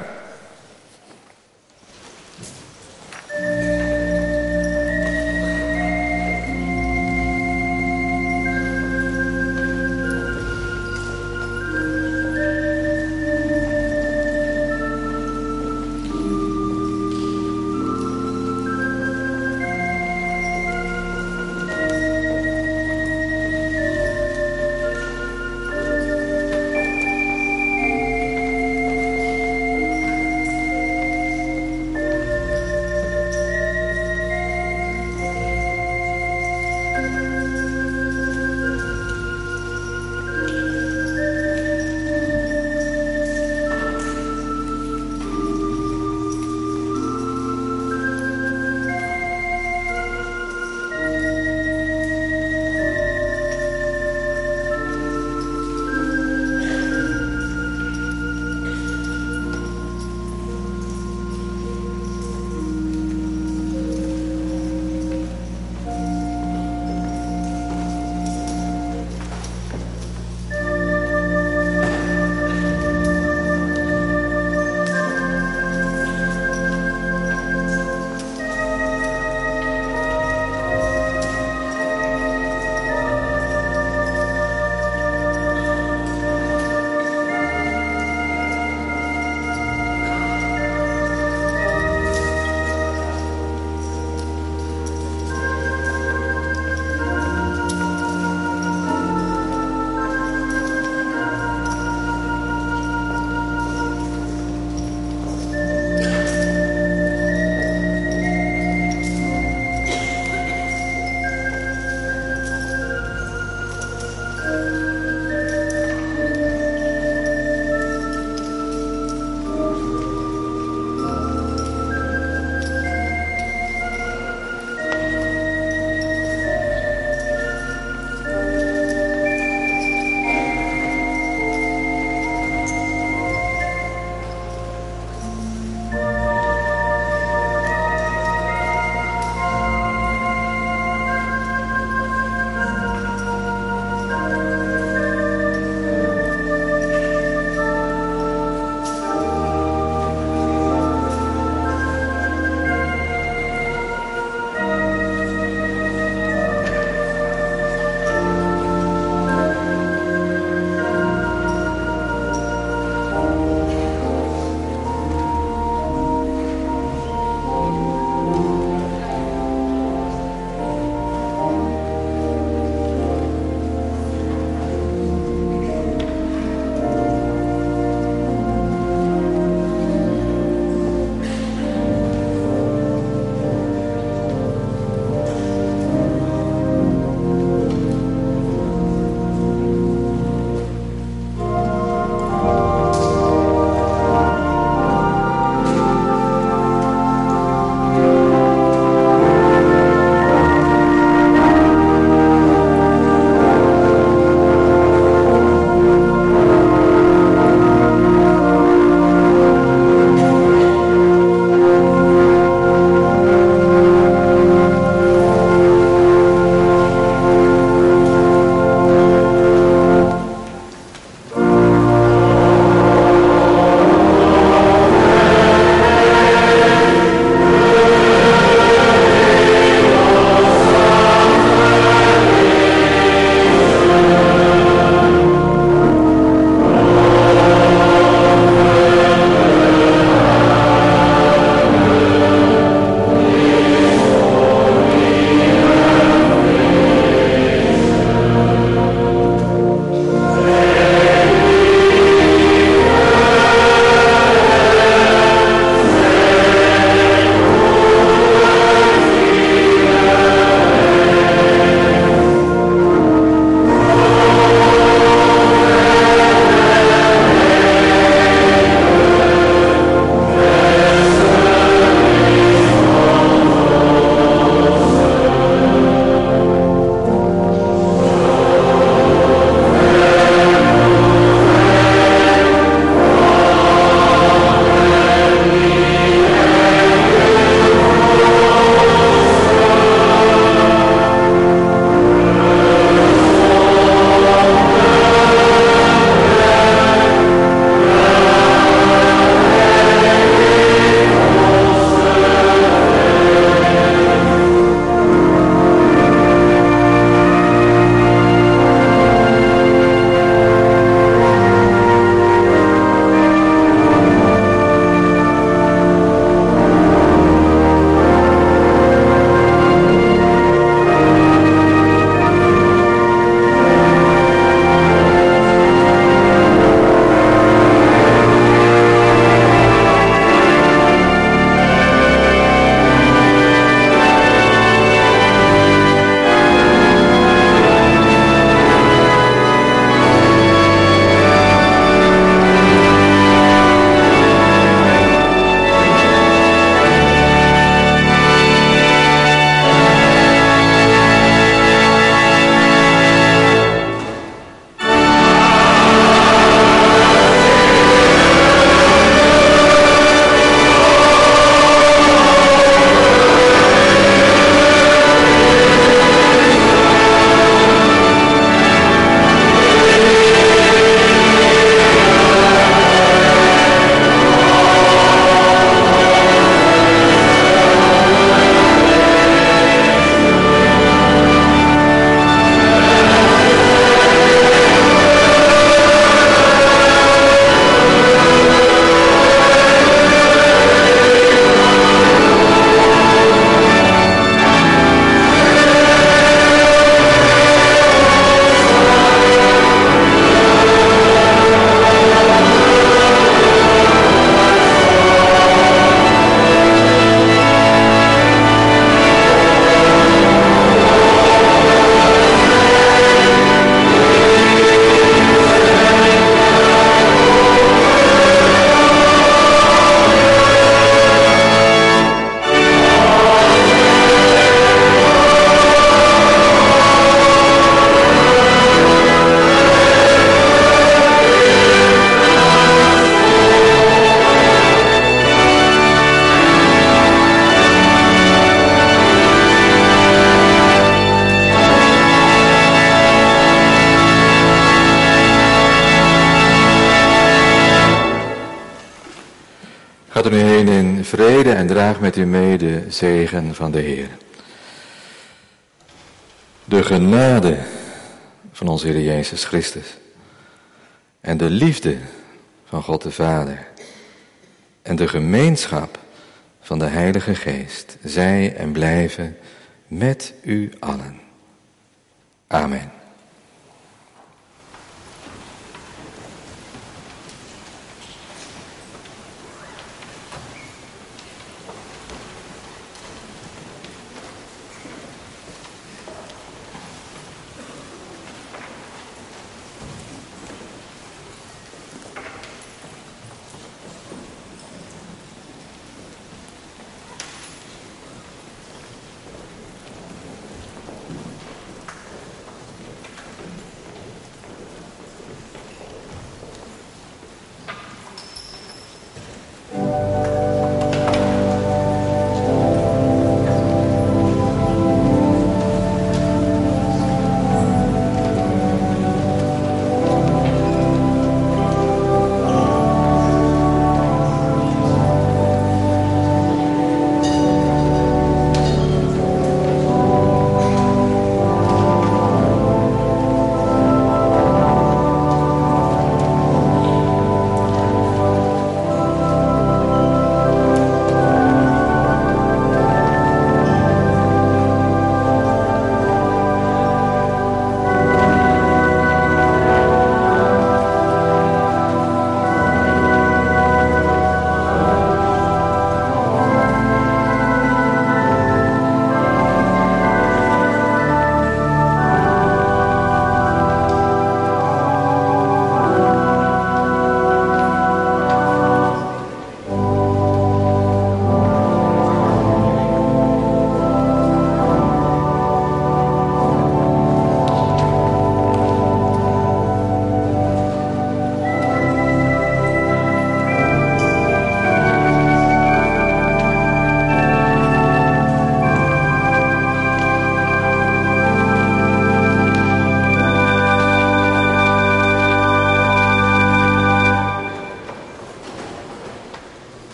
Gaat er nu heen in vrede en draag met u mee de zegen van de Heer. De genade van onze Heer Jezus Christus en de liefde van God de Vader en de gemeenschap van de Heilige Geest, zij en blijven met u allen. Amen.